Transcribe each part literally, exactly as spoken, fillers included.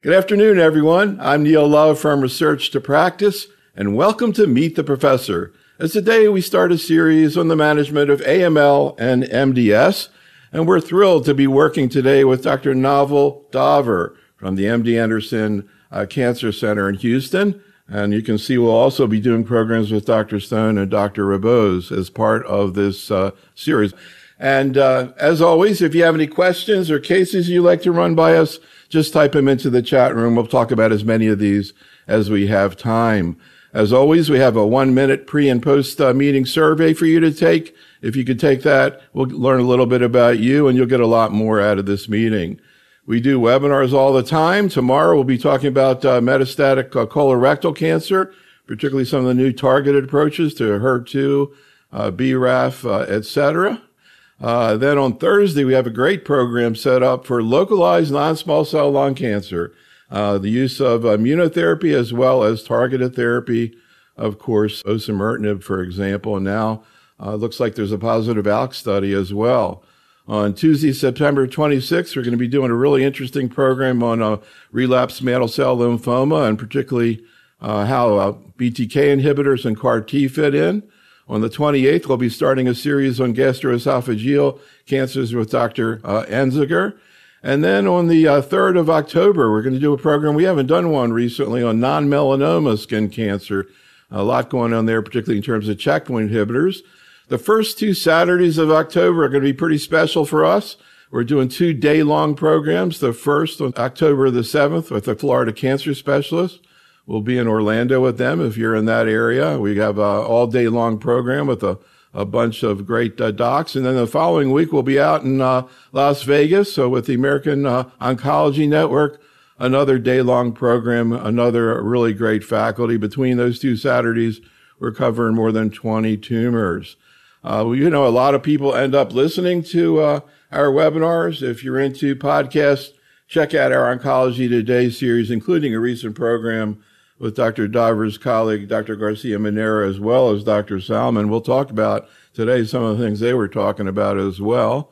Good afternoon, everyone. I'm Neil Love from Research to Practice, and welcome to Meet the Professor. As today we start a series on the management of A M L and M D S, and we're thrilled to be working today with Doctor Naval Daver from the M D Anderson uh, Cancer Center in Houston. And you can see we'll also be doing programs with Doctor Stone and Doctor Rabose as part of this uh, series. And uh, as always, if you have any questions or cases you'd like to run by us, just type them into the chat room. We'll talk about as many of these as we have time. As always, we have a one-minute pre- and post-meeting survey for you to take. If you could take that, we'll learn a little bit about you, and you'll get a lot more out of this meeting. We do webinars all the time. Tomorrow, we'll be talking about uh, metastatic uh, colorectal cancer, particularly some of the new targeted approaches to H E R two, uh, B RAF, uh, et cetera. Uh, then on Thursday, we have a great program set up for localized non-small cell lung cancer, uh, the use of immunotherapy as well as targeted therapy, of course, osimertinib, for example. And now uh, looks like there's a positive ALK study as well. On Tuesday, September twenty-sixth, we're going to be doing a really interesting program on uh, relapsed mantle cell lymphoma, and particularly uh, how uh, B T K inhibitors and C A R T fit in. On the twenty-eighth, we'll be starting a series on gastroesophageal cancers with Doctor Uh, Enziger. And then on the uh, third of October, we're going to do a program. We haven't done one recently on non-melanoma skin cancer. A lot going on there, particularly in terms of checkpoint inhibitors. The first two Saturdays of October are going to be pretty special for us. We're doing two day-long programs. The first on October the seventh with the Florida Cancer Specialist. We'll be in Orlando with them if you're in that area. We have an all-day-long program with a, a bunch of great uh, docs. And then the following week, we'll be out in uh, Las Vegas. So with the American uh, Oncology Network, another day-long program, another really great faculty. Between those two Saturdays, we're covering more than twenty tumors. Uh, you know, a lot of people end up listening to uh, our webinars. If you're into podcasts, check out our Oncology Today series, including a recent program with Doctor Daver's colleague, Doctor Garcia-Manero, as well as Doctor Salmon. We'll talk about today some of the things they were talking about as well.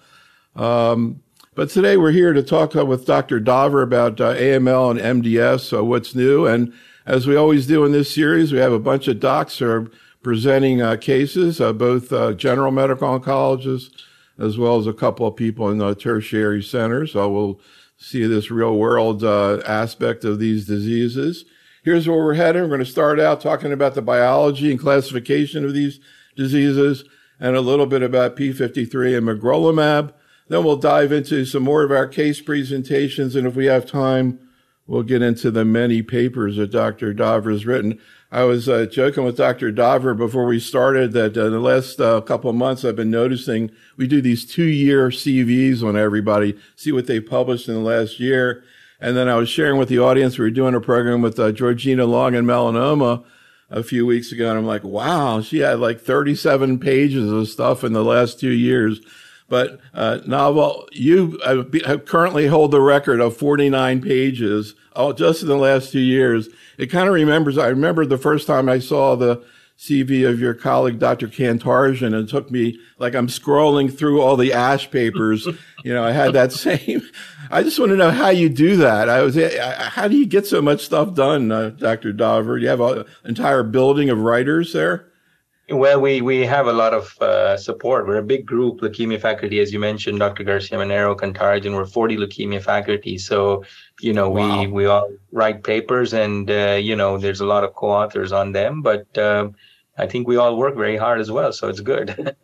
Um, but today we're here to talk uh, with Doctor Daver about uh, A M L and M D S, so what's new. And as we always do in this series, we have a bunch of docs who are presenting uh, cases, uh, both uh, general medical oncologists, as well as a couple of people in the tertiary centers. So we'll see this real-world uh, aspect of these diseases. Here's where we're heading. We're going to start out talking about the biology and classification of these diseases and a little bit about P fifty-three and magrolimab. Then we'll dive into some more of our case presentations, and if we have time, we'll get into the many papers that Doctor Daver has written. I was uh, joking with Doctor Daver before we started that uh, the last uh, couple of months I've been noticing we do these two-year C Vs on everybody, see what they published in the last year. And then I was sharing with the audience, we were doing a program with uh, Georgina Long in melanoma a few weeks ago, and I'm like, wow, she had like thirty-seven pages of stuff in the last two years. But uh, Naval, you uh, be, currently hold the record of forty-nine pages oh, just in the last two years. It kind of remembers, I remember the first time I saw the C V of your colleague, Doctor Kantarjian, and it took me, like I'm scrolling through all the ASH papers. You know, I had that same, I just want to know how you do that. I was, how do you get so much stuff done, uh, Doctor Daver? Do you have an entire building of writers there? Well, we, we have a lot of uh, support. We're a big group, leukemia faculty, as you mentioned, Doctor Garcia-Manero, Kantarjian, we're forty leukemia faculty. So, you know, wow. we, we all write papers and, uh, you know, there's a lot of co-authors on them, but um, I think we all work very hard as well. So it's good.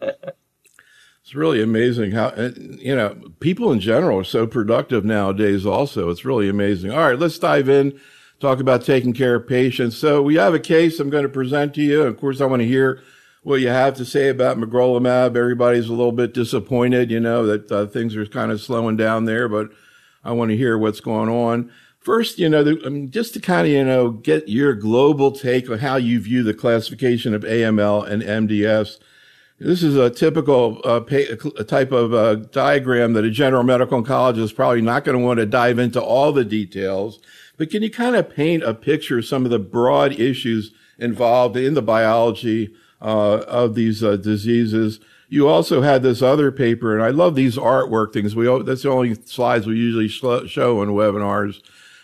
It's really amazing how, you know, people in general are so productive nowadays also. It's really amazing. All right, let's dive in, talk about taking care of patients. So we have a case I'm going to present to you. Of course, I want to hear what you have to say about magrolimab. Everybody's a little bit disappointed, you know, that uh, things are kind of slowing down there, but I want to hear what's going on. First, you know, the, I mean, just to kind of, you know, get your global take on how you view the classification of A M L and M D S. This is a typical uh, pay, a type of uh, diagram that a general medical oncologist is probably not going to want to dive into all the details, but can you kind of paint a picture of some of the broad issues involved in the biology uh, of these uh, diseases? You also had this other paper, and I love these artwork things. We That's the only slides we usually show on webinars.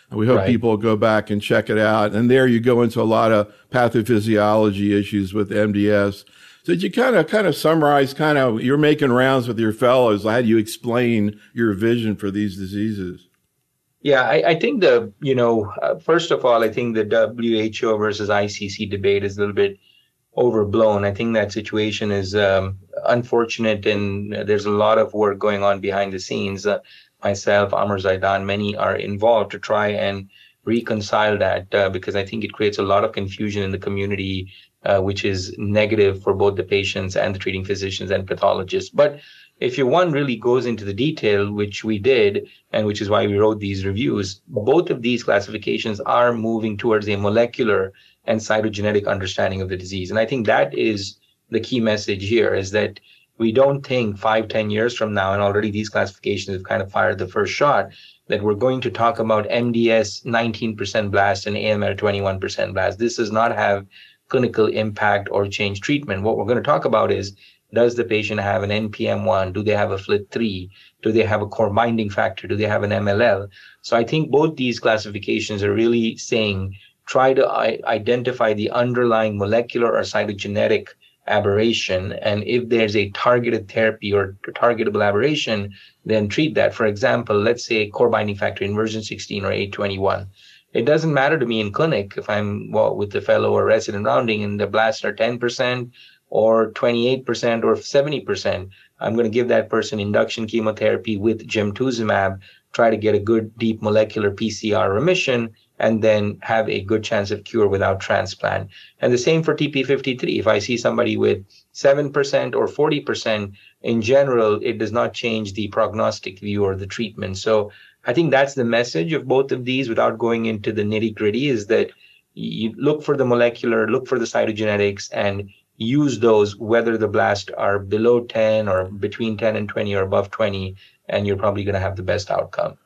And we hope Right. people go back and check it out. And there you go into a lot of pathophysiology issues with M D S. So did you kind of kind of summarize kind of, you're making rounds with your fellows. How do you explain your vision for these diseases? Yeah, I, I think the, you know, uh, first of all, I think the W H O versus I C C debate is a little bit overblown. I think that situation is um, unfortunate, and there's a lot of work going on behind the scenes. Uh, myself, Amar Zaidan, many are involved to try and reconcile that uh, because I think it creates a lot of confusion in the community, uh, which is negative for both the patients and the treating physicians and pathologists. But if you one really goes into the detail, which we did, and which is why we wrote these reviews, both of these classifications are moving towards a molecular and cytogenetic understanding of the disease. And I think that is the key message here, is that we don't think five, ten years from now, and already these classifications have kind of fired the first shot, that we're going to talk about M D S nineteen percent blast and A M L twenty-one percent blast. This does not have clinical impact or change treatment. What we're going to talk about is, does the patient have an N P M one? Do they have a F L I T three? Do they have a core binding factor? Do they have an M L L? So I think both these classifications are really saying, try to I- identify the underlying molecular or cytogenetic aberration. And if there's a targeted therapy or targetable aberration, then treat that. For example, let's say core binding factor inversion sixteen or eight twenty-one. It doesn't matter to me in clinic if I'm well, with the fellow or resident rounding and the blasts are ten percent or twenty-eight percent or seventy percent. I'm going to give that person induction chemotherapy with gemtuzumab, try to get a good deep molecular P C R remission, and then have a good chance of cure without transplant. And the same for T P fifty-three. If I see somebody with seven percent or forty percent, in general, it does not change the prognostic view or the treatment. So I think that's the message of both of these, without going into the nitty gritty, is that you look for the molecular, look for the cytogenetics, and use those whether the blasts are below ten or between ten and twenty or above twenty, and you're probably going to have the best outcome.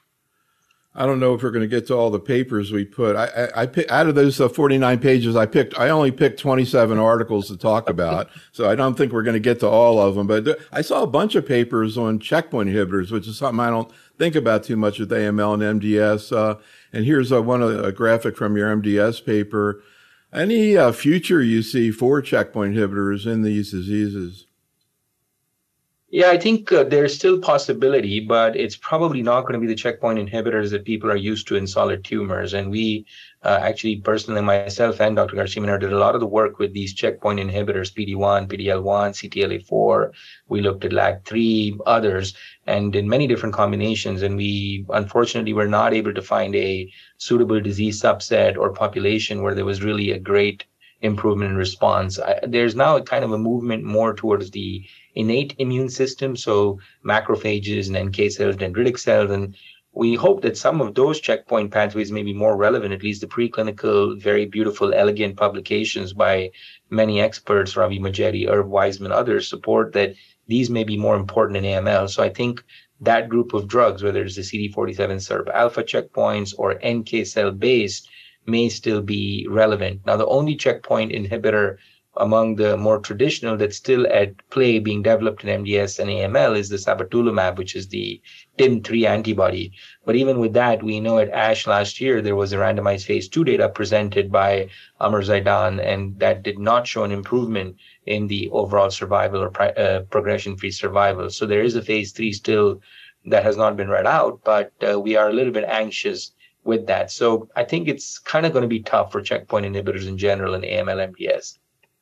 I don't know if we're going to get to all the papers we put. I, I, I pick, out of those uh, forty-nine pages, I picked, I only picked twenty-seven articles to talk about. So I don't think we're going to get to all of them, but th- I saw a bunch of papers on checkpoint inhibitors, which is something I don't think about too much with A M L and M D S. Uh, and here's a, one, a graphic from your M D S paper. Any uh, future you see for checkpoint inhibitors in these diseases? Yeah, I think uh, there's still possibility, but it's probably not going to be the checkpoint inhibitors that people are used to in solid tumors. And we uh, actually, personally, myself and Doctor Garcia did a lot of the work with these checkpoint inhibitors, P D one, P D L one, C T L A four. We looked at L A G three, others, and in many different combinations. And we, unfortunately, were not able to find a suitable disease subset or population where there was really a great improvement in response. I, there's now a kind of a movement more towards the innate immune system, so macrophages and N K cells, dendritic cells, and we hope that some of those checkpoint pathways may be more relevant. At least the preclinical, very beautiful, elegant publications by many experts, Ravi Majeti, Irv Weisman, others, support that these may be more important in A M L. So I think that group of drugs, whether it's the C D forty-seven SERP alpha checkpoints or N K cell based, may still be relevant. Now, the only checkpoint inhibitor among the more traditional that's still at play being developed in M D S and A M L is the sabatolimab, which is the T I M three antibody. But even with that, we know at ASH last year, there was a randomized phase two data presented by Amar Zaidan, and that did not show an improvement in the overall survival or uh, progression-free survival. So there is a phase three still that has not been read out, but uh, we are a little bit anxious with that. So I think it's kind of going to be tough for checkpoint inhibitors in general in A M L M D S.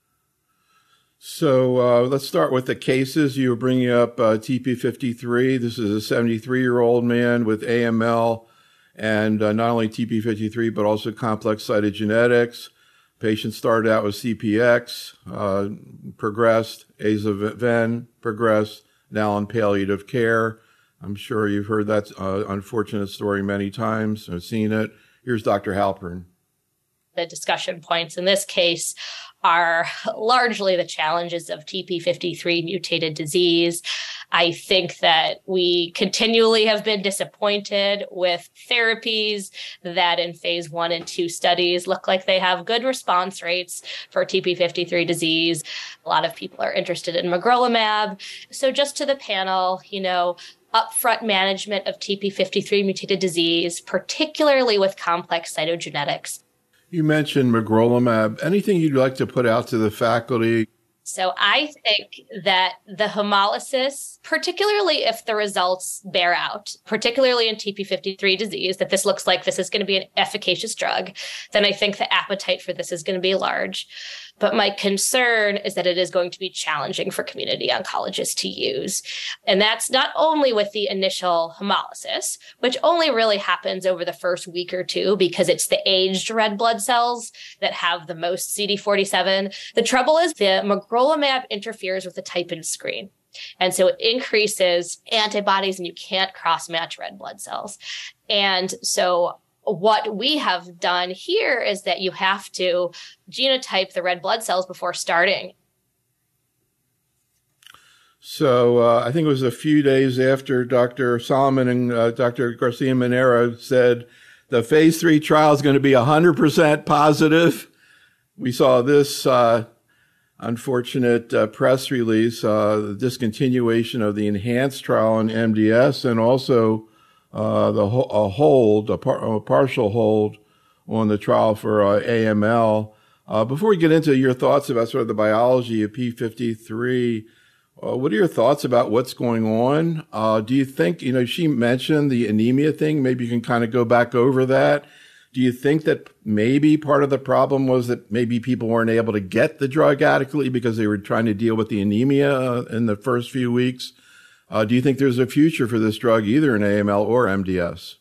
So uh, let's start with the cases. You were bringing up uh, T P fifty-three. This is a seventy-three-year-old man with A M L and uh, not only T P fifty-three, but also complex cytogenetics. Patient started out with C P X, uh, progressed, azaven, progressed, now on palliative care. I'm sure you've heard that uh, unfortunate story many times or seen it. Here's Doctor Halpern. The discussion points in this case are largely the challenges of T P fifty-three mutated disease. I think that we continually have been disappointed with therapies that in phase one and two studies look like they have good response rates for T P fifty-three disease. A lot of people are interested in magrolimab. So just to the panel, you know, upfront management of T P fifty-three mutated disease, particularly with complex cytogenetics. You mentioned magrolimab. Anything you'd like to put out to the faculty? So I think that the hemolysis, particularly if the results bear out, particularly in T P fifty-three disease, that this looks like this is going to be an efficacious drug, then I think the appetite for this is going to be large. But my concern is that it is going to be challenging for community oncologists to use. And that's not only with the initial hemolysis, which only really happens over the first week or two because it's the aged red blood cells that have the most C D forty-seven. The trouble is the magrolimab interferes with the type-in screen. And so it increases antibodies and you can't cross-match red blood cells. And so what we have done here is that you have to genotype the red blood cells before starting. So uh, I think it was a few days after Doctor Solomon and uh, Doctor Garcia-Manero said the phase three trial is going to be one hundred percent positive. We saw this uh, unfortunate uh, press release, uh, the discontinuation of the enhanced trial on M D S and also Uh, the ho- a hold, a, par- a partial hold on the trial for uh, A M L. Uh, before we get into your thoughts about sort of the biology of P fifty-three, uh, what are your thoughts about what's going on? Uh, do you think, you know, she mentioned the anemia thing. Maybe you can kind of go back over that. Do you think that maybe part of the problem was that maybe people weren't able to get the drug adequately because they were trying to deal with the anemia uh, in the first few weeks? Uh, do you think there's a future for this drug either in A M L or M D S?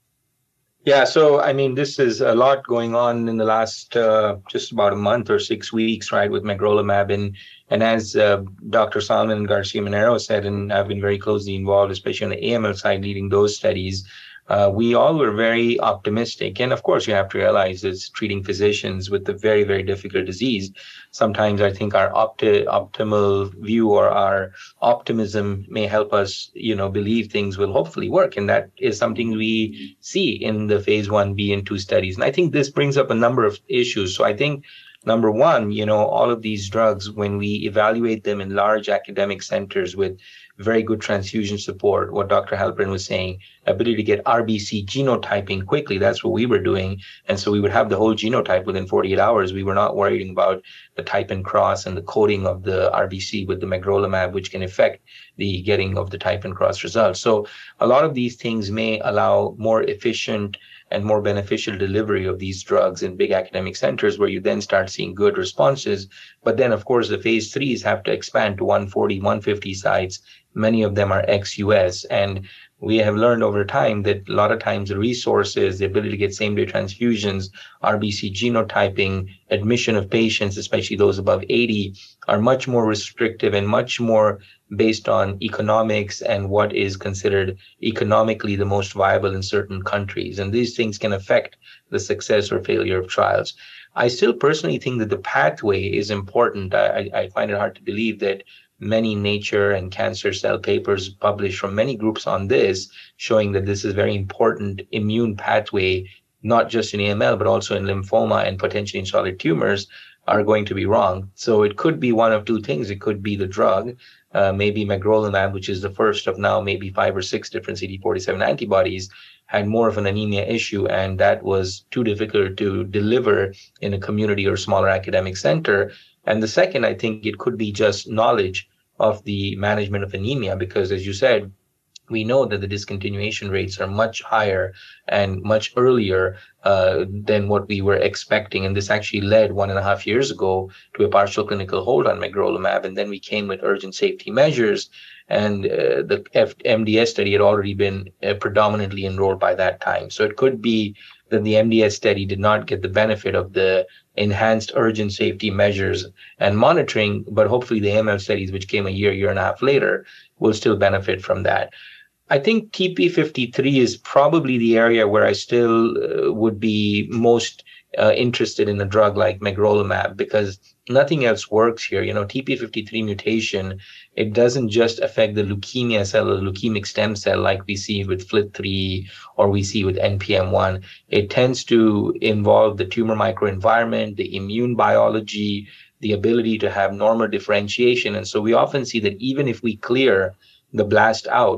Yeah, so I mean, this is a lot going on in the last uh, just about a month or six weeks, right, with magrolimab. And and as uh, Doctor Solomon and Garcia-Manero said, and I've been very closely involved, especially on the A M L side, leading those studies, uh, we all were very optimistic. And of course, you have to realize as treating physicians with a very, very difficult disease, sometimes I think our opti- optimal view or our optimism may help us, you know, believe things will hopefully work. And that is something we see in the phase one B and two studies. And I think this brings up a number of issues. So I think, number one, you know, all of these drugs, when we evaluate them in large academic centers with very good transfusion support, what Doctor Halperin was saying, ability to get R B C genotyping quickly, that's what we were doing. And so we would have the whole genotype within forty-eight hours. We were not worrying about the type and cross and the coding of the R B C with the magrolimab, which can affect the getting of the type and cross results. So a lot of these things may allow more efficient and more beneficial delivery of these drugs in big academic centers where you then start seeing good responses. But then, of course, the phase threes have to expand to one forty, one fifty sites. Many of them are ex-U S. And we have learned over time that a lot of times the resources, the ability to get same-day transfusions, R B C genotyping, admission of patients, especially those above eighty, are much more restrictive and much more based on economics and what is considered economically the most viable in certain countries. And these things can affect the success or failure of trials. I still personally think that the pathway is important. I, I find it hard to believe that many Nature and Cancer Cell papers published from many groups on this, showing that this is a very important immune pathway, not just in A M L, but also in lymphoma and potentially in solid tumors, are going to be wrong. So it could be one of two things. It could be the drug, uh, maybe magrolimab, which is the first of now maybe five or six different C D forty-seven antibodies, had more of an anemia issue, and that was too difficult to deliver in a community or smaller academic center. And the second, I think it could be just knowledge of the management of anemia, because as you said, we know that the discontinuation rates are much higher and much earlier uh, than what we were expecting. And this actually led one and a half years ago to a partial clinical hold on magrolimab. And then we came with urgent safety measures. And uh, the F- M D S study had already been uh, predominantly enrolled by that time. So it could be that the M D S study did not get the benefit of the enhanced urgent safety measures and monitoring, but hopefully the A M L studies, which came a year, year and a half later, will still benefit from that. I think T P fifty-three is probably the area where I still uh, would be most uh, interested in a drug like magrolimab, because nothing else works here. You know, T P fifty-three mutation, it doesn't just affect the leukemia cell or the leukemic stem cell like we see with F L T three or we see with N P M one. It tends to involve the tumor microenvironment, the immune biology, the ability to have normal differentiation. And so we often see that even if we clear the blast out,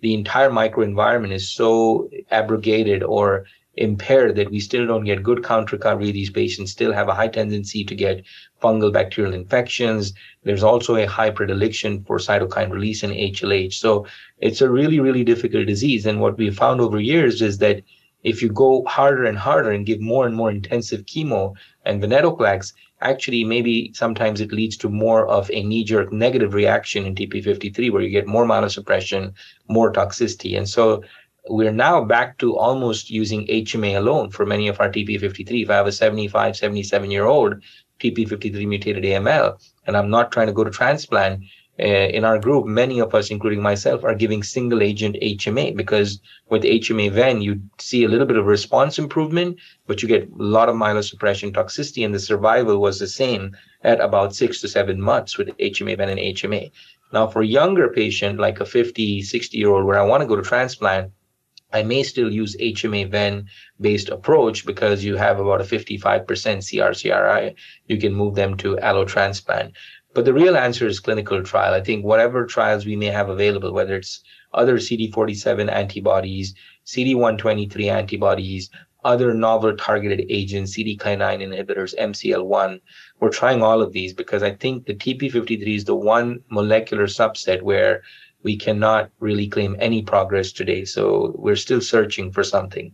the entire microenvironment is so abrogated or impaired that we still don't get good count recovery. These patients still have a high tendency to get fungal bacterial infections. There's also a high predilection for cytokine release in H L H. So it's a really, really difficult disease. And what we found over years is that if you go harder and harder and give more and more intensive chemo and venetoclax, actually maybe sometimes it leads to more of a knee-jerk negative reaction in T P fifty-three where you get more myelosuppression, more toxicity. And so we're now back to almost using H M A alone for many of our T P fifty-three. If I have a seventy-five, seventy-seven year old T P fifty-three mutated A M L, and I'm not trying to go to transplant, uh, in our group, many of us, including myself, are giving single agent H M A because with H M A ven, you see a little bit of response improvement, but you get a lot of myelosuppression toxicity, and the survival was the same at about six to seven months with H M A ven and H M A. Now, for a younger patient, like a fifty, sixty year old, where I want to go to transplant, I may still use H M A ven based approach because you have about a fifty-five percent C R C R I. You can move them to allotransplant. But the real answer is clinical trial. I think whatever trials we may have available, whether it's other C D forty-seven antibodies, C D one twenty-three antibodies, other novel targeted agents, C D K nine inhibitors, M C L one, we're trying all of these because I think the T P fifty-three is the one molecular subset where we cannot really claim any progress today. So we're still searching for something.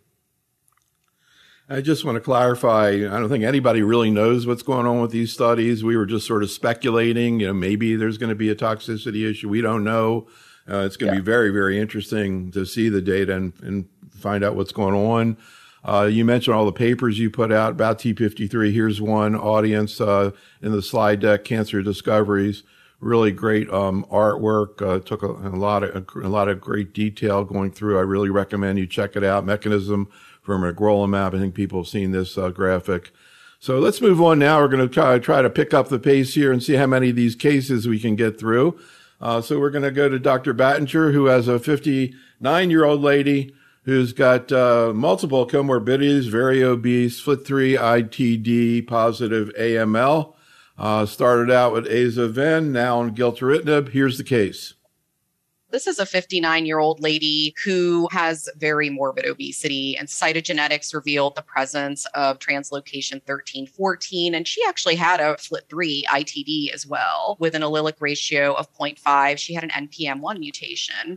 I just want to clarify, I don't think anybody really knows what's going on with these studies. We were just sort of speculating, you know, maybe there's going to be a toxicity issue. We don't know. Uh, it's going to yeah. be very, very interesting to see the data and, and find out what's going on. Uh, you mentioned all the papers you put out about T P fifty-three. Here's one, audience, uh, in the slide deck, Cancer Discoveries. Really great um, artwork. Uh, took a, a lot of a, a lot of great detail going through. I really recommend you check it out. Mechanism for magrolimab. I think people have seen this uh, graphic. So let's move on now. We're going to try try to pick up the pace here and see how many of these cases we can get through. Uh, so we're going to go to Doctor Battinger, who has a fifty-nine year old lady who's got uh, multiple comorbidities, very obese, F L T three I T D positive A M L. Uh, started out with aza-ven, now on gilteritinib. Here's the case. This is a fifty-nine year old lady who has very morbid obesity, and cytogenetics revealed the presence of translocation thirteen fourteen. And she actually had a F L T three I T D as well with an allelic ratio of zero point five. She had an N P M one mutation.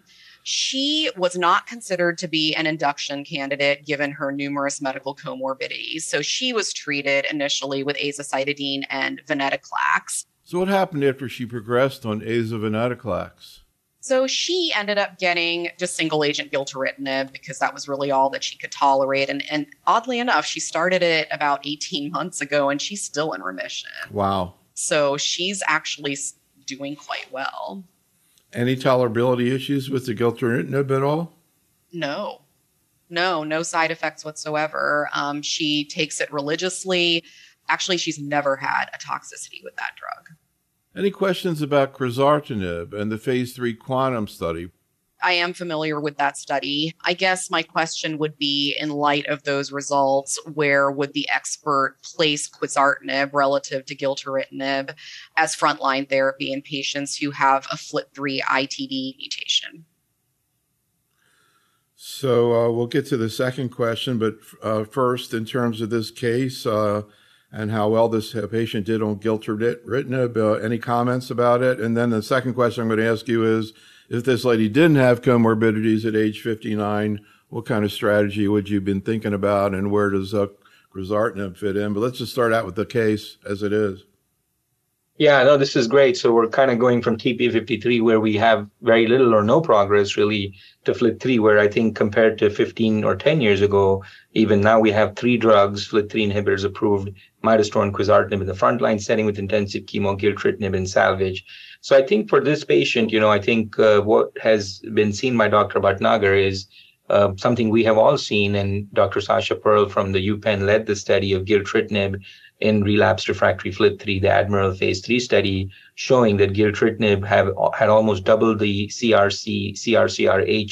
She was not considered to be an induction candidate given her numerous medical comorbidities. So she was treated initially with azacitidine and venetoclax. So what happened after she progressed on aza-venetoclax? So she ended up getting just single agent gilteritinib because that was really all that she could tolerate. And, and oddly enough, she started it about eighteen months ago and she's still in remission. Wow. So she's actually doing quite well. Any tolerability issues with the gilteritinib at all? No, no, no side effects whatsoever. Um, she takes it religiously. Actually, she's never had a toxicity with that drug. Any questions about quizartinib and the phase three QUANTUM study? I am familiar with that study. I guess my question would be, in light of those results, where would the expert place quizartinib relative to gilteritinib as frontline therapy in patients who have a F L T three I T D mutation? So uh, we'll get to the second question, but uh, first, in terms of this case uh, and how well this patient did on gilteritinib, uh, any comments about it? And then the second question I'm going to ask you is, if this lady didn't have comorbidities at age fifty-nine, what kind of strategy would you have been thinking about, and where does uh, quizartinib fit in? But let's just start out with the case as it is. Yeah, no, this is great. So we're kind of going from T P fifty-three, where we have very little or no progress really, to F L T three, where I think compared to fifteen or ten years ago, even now we have three drugs, F L T three inhibitors approved, midostaurin, quizartinib in the frontline setting with intensive chemo, gilteritinib and salvage. So I think for this patient, you know, I think uh, what has been seen by Doctor Bhatnagar is uh, something we have all seen, and Doctor Sasha Pearl from the UPenn led the study of gilteritinib in relapsed refractory F L T three, the Admiral phase three study, showing that gilteritinib have had almost double the C R C, C R C R H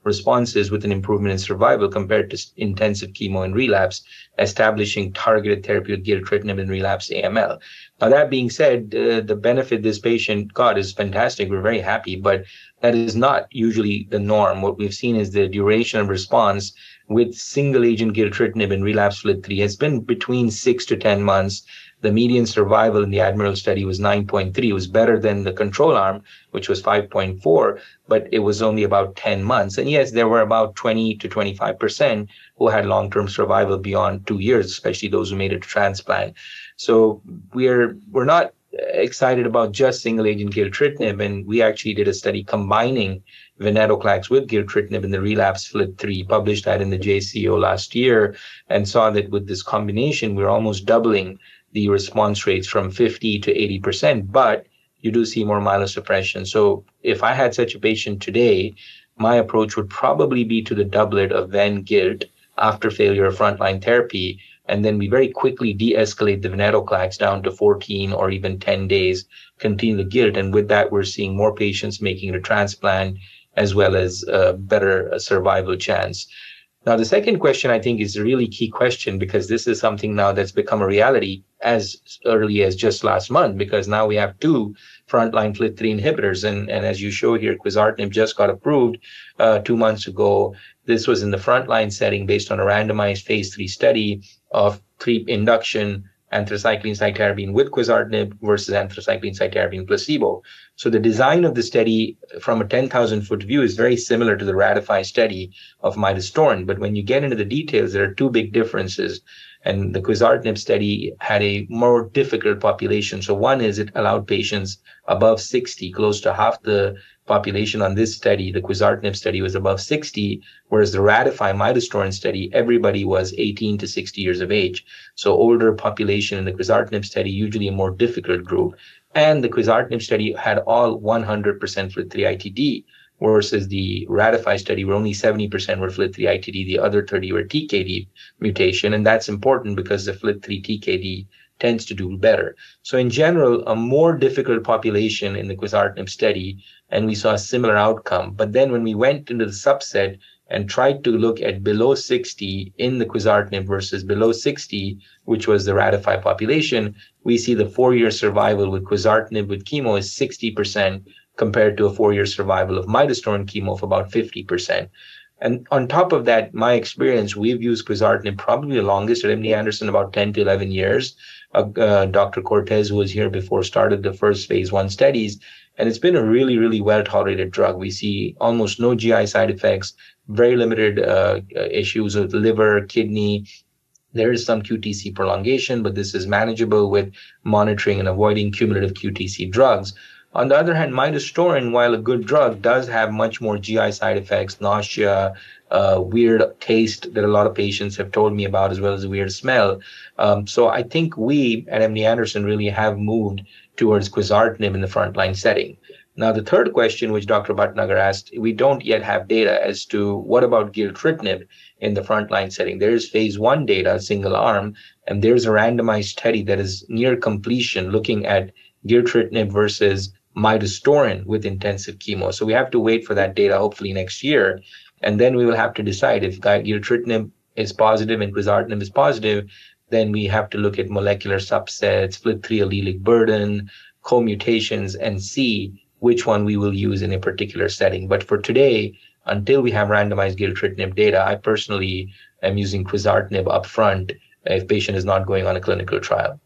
responses with an improvement in survival compared to intensive chemo in relapse, establishing targeted therapy with gilteritinib in relapsed A M L. Now, that being said, uh, the benefit this patient got is fantastic. We're very happy, but that is not usually the norm. What we've seen is the duration of response with single-agent gilteritinib in relapsed F L T three has been between six to ten months. The median survival in the Admiral study was nine point three. It was better than the control arm, which was five point four, but it was only about ten months. And yes, there were about twenty to twenty-five percent who had long-term survival beyond two years, especially those who made it to transplant. So we're we're not excited about just single-agent gilteritinib, and we actually did a study combining venetoclax with gilteritinib in the relapsed F L T three, published that in the J C O last year, and saw that with this combination, we're almost doubling the response rates from fifty to eighty percent, but you do see more myelosuppression. So if I had such a patient today, my approach would probably be to the doublet of ven-gilt after failure of frontline therapy, and then we very quickly de-escalate the venetoclax down to fourteen or even ten days, continue the gilt, and with that, we're seeing more patients making it a transplant as well as a better survival chance. Now, the second question, I think, is a really key question, because this is something now that's become a reality as early as just last month, because now we have two frontline F L T three inhibitors. And, and as you show here, quizartinib just got approved uh, two months ago. This was in the frontline setting based on a randomized phase three study of three induction anthracycline cytarabine with quizartinib versus anthracycline cytarabine placebo. So the design of the study from a ten thousand foot view is very similar to the RATIFY study of midostaurin. But when you get into the details, there are two big differences. And the quizartinib study had a more difficult population. So one is it allowed patients above sixty, close to half the population on this study. The quizartinib study was above sixty, whereas the RATIFY midostaurin study, everybody was eighteen to sixty years of age. So older population in the quizartinib study, usually a more difficult group. And the quizartinib study had all one hundred percent F L T three I T D, versus the RATIFY study where only seventy percent were F L T three I T D, the other thirty were T K D mutation. And that's important because the F L T three T K D tends to do better. So in general, a more difficult population in the quizartinib study, and we saw a similar outcome. But then when we went into the subset and tried to look at below sixty in the quizartinib versus below sixty, which was the RATIFY population, we see the four-year survival with quizartinib with chemo is sixty percent compared to a four-year survival of midostaurin chemo of about fifty percent. And on top of that, my experience, we've used quizartinib probably the longest at M D Anderson, about ten to eleven years. Uh, uh, Doctor Cortez, who was here before, started the first phase one studies, and it's been a really, really well-tolerated drug. We see almost no G I side effects, very limited uh, issues with liver, kidney. There is some Q T C prolongation, but this is manageable with monitoring and avoiding cumulative Q T C drugs. On the other hand, midostaurin, while a good drug, does have much more G I side effects, nausea, uh, weird taste that a lot of patients have told me about, as well as a weird smell. Um, so I think we at M D Anderson really have moved towards quizartinib in the frontline setting. Now, the third question, which Doctor Bhatnagar asked, we don't yet have data as to what about gilteritinib in the frontline setting. There is phase one data, single arm, and there's a randomized study that is near completion looking at gilteritinib versus midostaurin with intensive chemo. So we have to wait for that data, hopefully next year. And then we will have to decide if gilteritinib is positive and quizartinib is positive, then we have to look at molecular subsets, F L T three allelic burden, co-mutations, and see which one we will use in a particular setting. But for today, until we have randomized gilteritinib data, I personally am using quizartinib upfront if patient is not going on a clinical trial.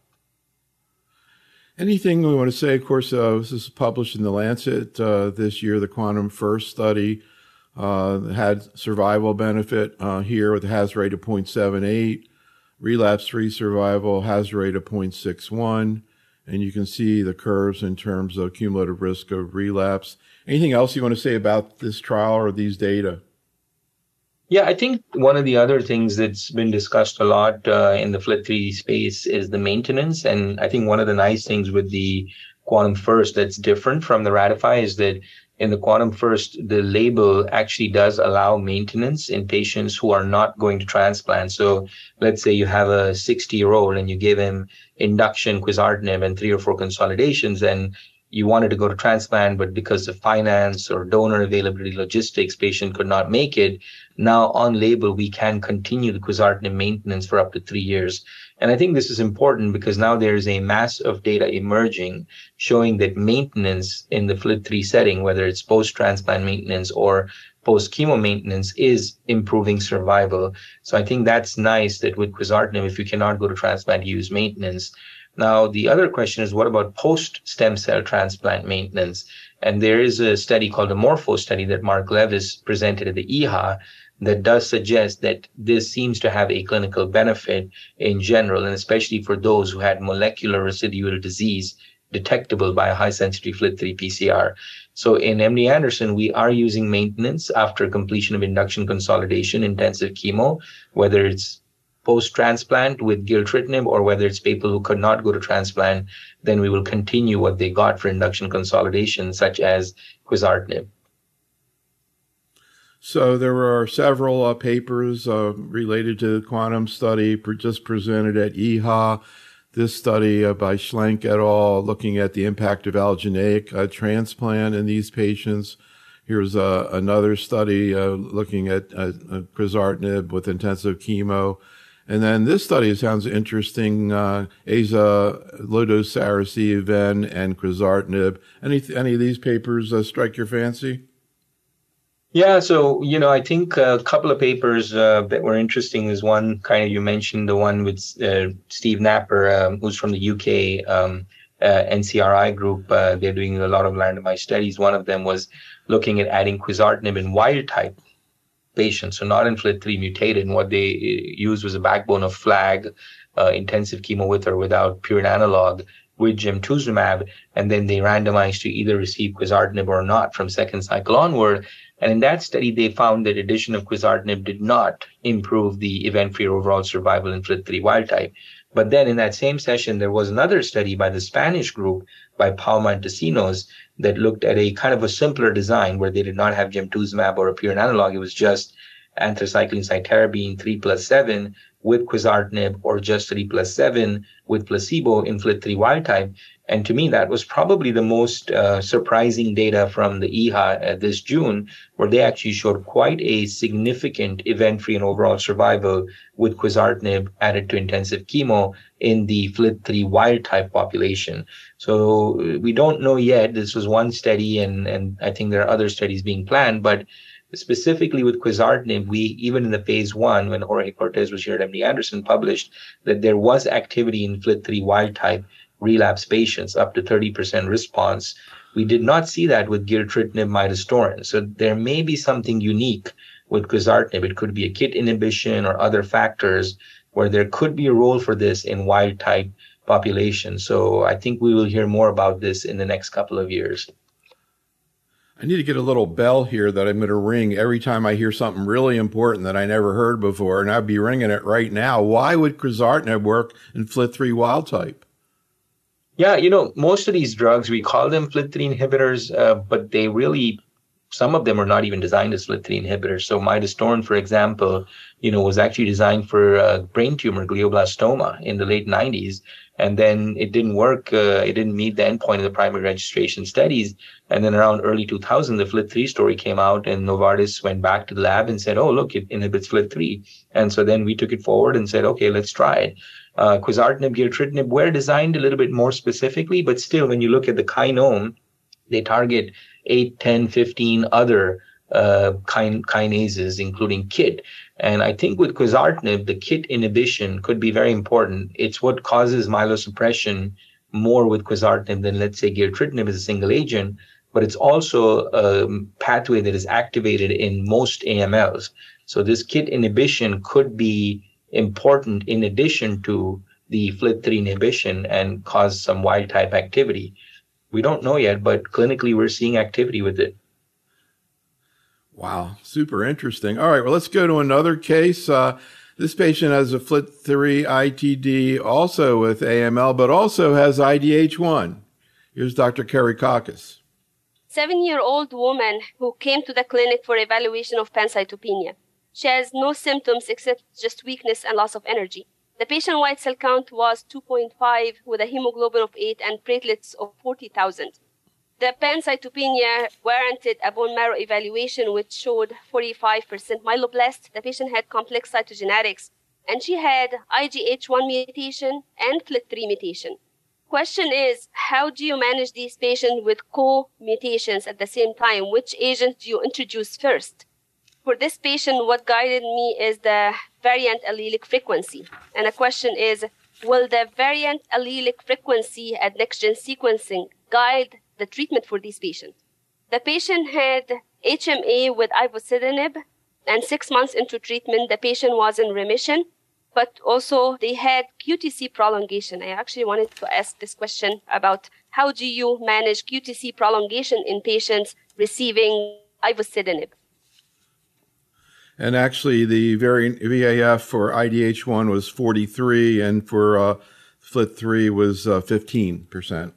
Anything we want to say? Of course, uh, this is published in The Lancet uh, this year. The Quantum First study uh, had survival benefit uh, here with a hazard rate of zero point seven eight, relapse-free survival hazard rate of zero point six one, and you can see the curves in terms of cumulative risk of relapse. Anything else you want to say about this trial or these data? Yeah, I think one of the other things that's been discussed a lot uh, in the F L T three space is the maintenance. And I think one of the nice things with the Quantum First that's different from the RATIFY is that in the Quantum First, the label actually does allow maintenance in patients who are not going to transplant. So let's say you have a sixty-year-old and you give him induction quizartinib and three or four consolidations, and you wanted to go to transplant, but because of finance or donor availability, logistics, patient could not make it. Now on label, we can continue the quizartinib maintenance for up to three years. And I think this is important because now there is a mass of data emerging showing that maintenance in the F L T three setting, whether it's post-transplant maintenance or post-chemo maintenance, is improving survival. So I think that's nice that with quizartinib, if you cannot go to transplant, you use maintenance. Now, the other question is, what about post-stem cell transplant maintenance? And there is a study called the MORPHO study that Mark Levis presented at the E H A that does suggest that this seems to have a clinical benefit in general, and especially for those who had molecular residual disease detectable by a high-sensitivity F L T three P C R. So in M D Anderson, we are using maintenance after completion of induction consolidation, intensive chemo, whether it's post-transplant with gilteritinib or whether it's people who could not go to transplant, then we will continue what they got for induction consolidation, such as quizartinib. So there are several uh, papers uh, related to the quantum study pre- just presented at E H A. This study uh, by Schlenk et al. Looking at the impact of allogeneic uh, transplant in these patients. Here's uh, another study uh, looking at uh, uh, quizartinib with intensive chemo. And then this study sounds interesting, uh, azacitidine and quizartinib. Any, any of these papers uh, strike your fancy? Yeah, so, you know, I think a couple of papers uh, that were interesting is one, kind of, you mentioned the one with uh, Steve Napper, um, who's from the U K um, uh, N C R I group. Uh, they're doing a lot of randomized studies. One of them was looking at adding quizartinib in wild type patients, so not in F L T three mutated. And what they used was a backbone of FLAG, uh, intensive chemo with or without pure analog, with gemtuzumab, and then they randomized to either receive quizartinib or not from second cycle onward. And in that study, they found that addition of quizartinib did not improve the event-free overall survival in F L T three wild type. But then in that same session, there was another study by the Spanish group, by Palma and Tocinos, that looked at a kind of a simpler design where they did not have gemtuzumab or a pure analog. It was just anthracycline cytarabine three plus seven with quizartinib, or just three plus seven with placebo in F L T three wild type. And to me, that was probably the most uh, surprising data from the E H A uh, this June, where they actually showed quite a significant event-free and overall survival with quizartinib added to intensive chemo in the F L T three wild type population. So we don't know yet. This was one study, and, and I think there are other studies being planned, but specifically with quizartinib, we, even in the phase one, when Jorge Cortez was here at M D Anderson, published that there was activity in F L T three wild type relapse patients, up to thirty percent response. We did not see that with gilteritinib midostaurin. So there may be something unique with quizartinib. It could be a KIT inhibition or other factors where there could be a role for this in wild type population. So I think we will hear more about this in the next couple of years. I need to get a little bell here that I'm going to ring every time I hear something really important that I never heard before, and I'd be ringing it right now. Why would quizartinib work in F L T three wild type? Yeah, you know, most of these drugs, we call them F L T three inhibitors, uh, but they really, some of them are not even designed as F L T three inhibitors. So midostaurin, for example, you know, was actually designed for uh, brain tumor glioblastoma in the late nineties. And then it didn't work. Uh, it didn't meet the endpoint of the primary registration studies. And then around early two thousand, the F L T three story came out, and Novartis went back to the lab and said, oh, look, it inhibits F L T three. And so then we took it forward and said, okay, let's try it. Uh, quizartinib, gilteritinib were designed a little bit more specifically, but still, when you look at the kinome, they target eight, ten, fifteen other uh, kin- kinases, including KIT. And I think with quizartinib, the KIT inhibition could be very important. It's what causes myelosuppression more with quizartinib than, let's say, gilteritinib as a single agent, but it's also a pathway that is activated in most A M Ls. So this KIT inhibition could be important in addition to the F L T three inhibition and cause some wild type activity. We don't know yet, but clinically we're seeing activity with it. Wow, super interesting. All right, well, let's go to another case. Uh, this patient has a F L T three I T D also with A M L, but also has I D H one. Here's Doctor Karakakis. Seven-year-old woman who came to the clinic for evaluation of pancytopenia. She has no symptoms except just weakness and loss of energy. The patient white cell count was two point five with a hemoglobin of eight and platelets of forty thousand. The pancytopenia warranted a bone marrow evaluation, which showed forty-five percent myeloblast. The patient had complex cytogenetics, and she had I G H one mutation and F L T three mutation. Question is, how do you manage these patients with co-mutations at the same time? Which agent do you introduce first? For this patient, what guided me is the variant allelic frequency. And the question is, will the variant allelic frequency at next-gen sequencing guide the treatment for these patients? The patient had H M A with ivosidenib, and six months into treatment, the patient was in remission, but also they had Q T C prolongation. I actually wanted to ask this question about how do you manage Q T C prolongation in patients receiving ivosidenib? And actually, the variant V A F for I D H one was forty-three, and for uh, F L T three was uh, fifteen percent.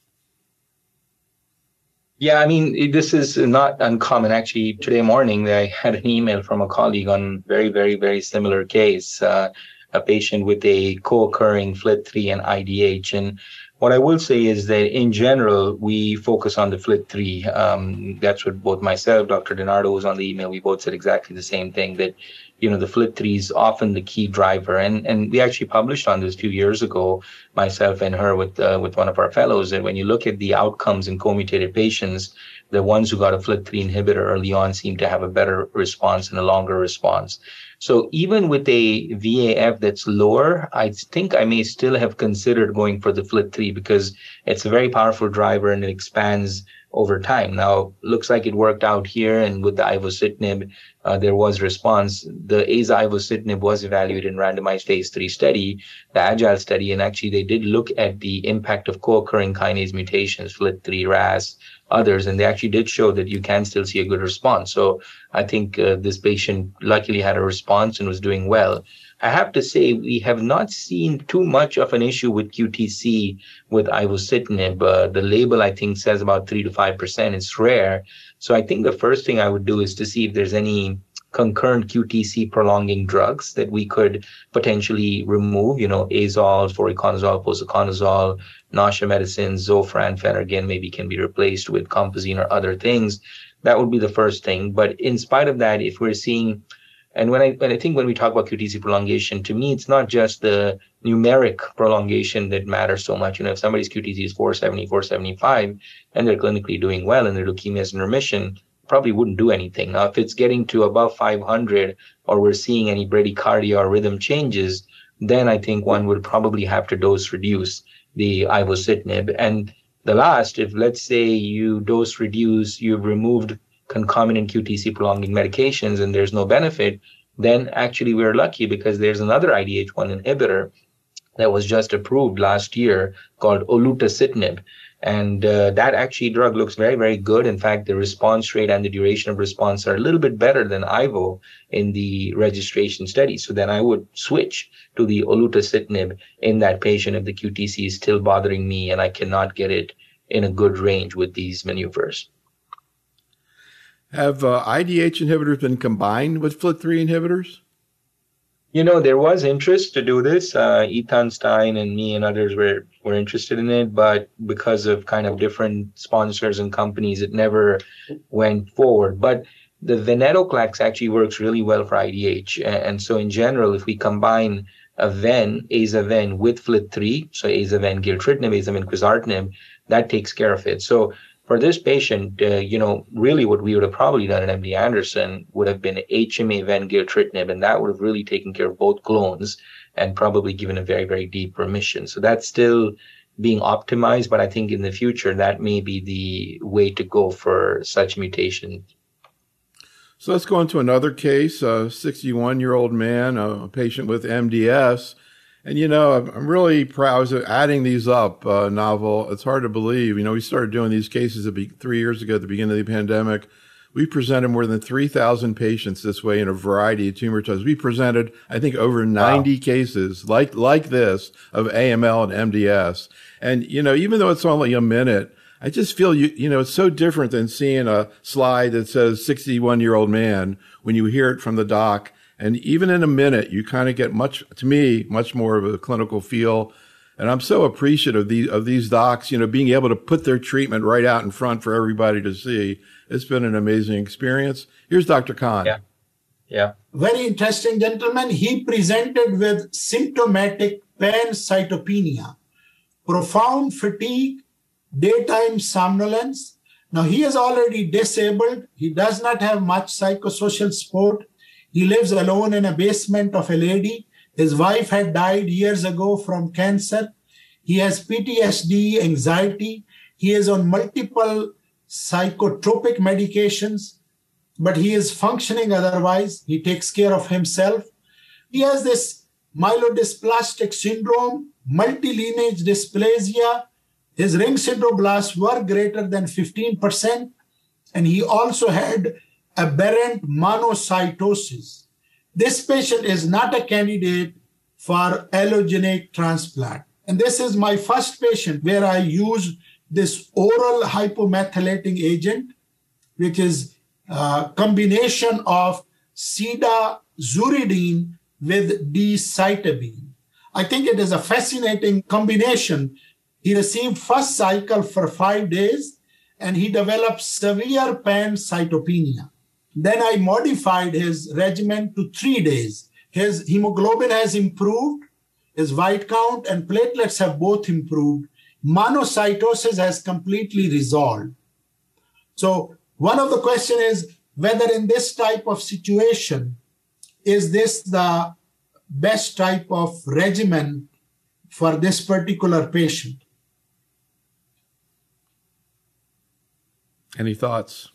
Yeah, I mean, this is not uncommon. Actually, today morning, I had an email from a colleague on very, very, very similar case, uh, a patient with a co-occurring F L T three and I D H. And what I will say is that in general, we focus on the F L T three. Um, that's what both myself, Doctor DiNardo was on the email. We both said exactly the same thing, that, you know, the F L T three is often the key driver. And and we actually published on this a few years ago, myself and her with uh, with one of our fellows, that when you look at the outcomes in co-mutated patients, the ones who got a F L T three inhibitor early on seem to have a better response and a longer response. So even with a V A F that's lower, I think I may still have considered going for the F L T three because it's a very powerful driver and it expands over time. Now, looks like it worked out here, and with the ivosidenib, uh, there was response. The azacitidine was evaluated in randomized phase three study, the AGILE study, and actually they did look at the impact of co-occurring kinase mutations, F L T three, R A S, others, and they actually did show that you can still see a good response. So I think uh, this patient luckily had a response and was doing well. I have to say, we have not seen too much of an issue with Q T C with ivosidenib. Uh, the label, I think, says about three to five percent. It's rare. So I think the first thing I would do is to see if there's any concurrent Q T C prolonging drugs that we could potentially remove, you know, azoles, voriconazole, posaconazole, nausea medicines, Zofran, Phenergan maybe can be replaced with Compazine or other things. That would be the first thing. But in spite of that, if we're seeing, and when I, when I think when we talk about Q T C prolongation, to me, it's not just the numeric prolongation that matters so much. You know, if somebody's Q T C is four seventy, four seventy-five, and they're clinically doing well and their leukemia is in remission, probably wouldn't do anything. Now, if it's getting to above five hundred or we're seeing any bradycardia or rhythm changes, then I think one would probably have to dose reduce the ivosidenib. And the last, if let's say you dose reduce, you've removed concomitant Q T C prolonging medications and there's no benefit, then actually we're lucky because there's another I D H one inhibitor that was just approved last year called olutasidenib. And uh, that actually drug looks very, very good. In fact, the response rate and the duration of response are a little bit better than Ivo in the registration study. So then I would switch to the olutasidenib in that patient if the Q T C is still bothering me and I cannot get it in a good range with these maneuvers. Have uh, I D H inhibitors been combined with F L T three inhibitors? You know, there was interest to do this. Uh, Ethan Stein and me and others were, were interested in it, but because of kind of different sponsors and companies, it never went forward. But the venetoclax actually works really well for I D H. And so in general, if we combine a ven, aza-ven, with F L T three, so aza-ven, gilteritinib, aza-ven, quizartinib, that takes care of it. So for this patient, uh, you know, really what we would have probably done at M D Anderson would have been H M A, ven, gilteritinib, and that would have really taken care of both clones and probably given a very, very deep remission. So that's still being optimized, but I think in the future, that may be the way to go for such mutations. So let's go into another case, a sixty-one-year-old man, a patient with M D S. And, you know, I'm really proud of adding these up, uh, Naval. It's hard to believe. You know, we started doing these cases three years ago at the beginning of the pandemic. We presented more than three thousand patients this way in a variety of tumor types. We presented, I think, over ninety wow. cases like like this of A M L and M D S. And, you know, even though it's only a minute, I just feel, you you know, it's so different than seeing a slide that says sixty-one-year-old man when you hear it from the doc. And even in a minute, you kind of get much, to me, much more of a clinical feel. And I'm so appreciative of these, of these docs, you know, being able to put their treatment right out in front for everybody to see. It's been an amazing experience. Here's Doctor Khan. Yeah. Yeah. Very interesting, gentlemen. He presented with symptomatic pancytopenia, profound fatigue, daytime somnolence. Now, he is already disabled. He does not have much psychosocial support. He lives alone in a basement of a lady. His wife had died years ago from cancer. He has P T S D, anxiety. He is on multiple psychotropic medications, but he is functioning otherwise. He takes care of himself. He has this myelodysplastic syndrome, multilineage dysplasia. His ring sideroblasts were greater than fifteen percent, and he also had aberrant monocytosis. This patient is not a candidate for allogeneic transplant. And this is my first patient where I used this oral hypomethylating agent, which is a combination of cedazuridine with decitabine. I think it is a fascinating combination. He received first cycle for five days, and he developed severe pancytopenia. Then I modified his regimen to three days. His hemoglobin has improved, his white count and platelets have both improved. Monocytosis has completely resolved. So one of the questions is whether in this type of situation, is this the best type of regimen for this particular patient? Any thoughts?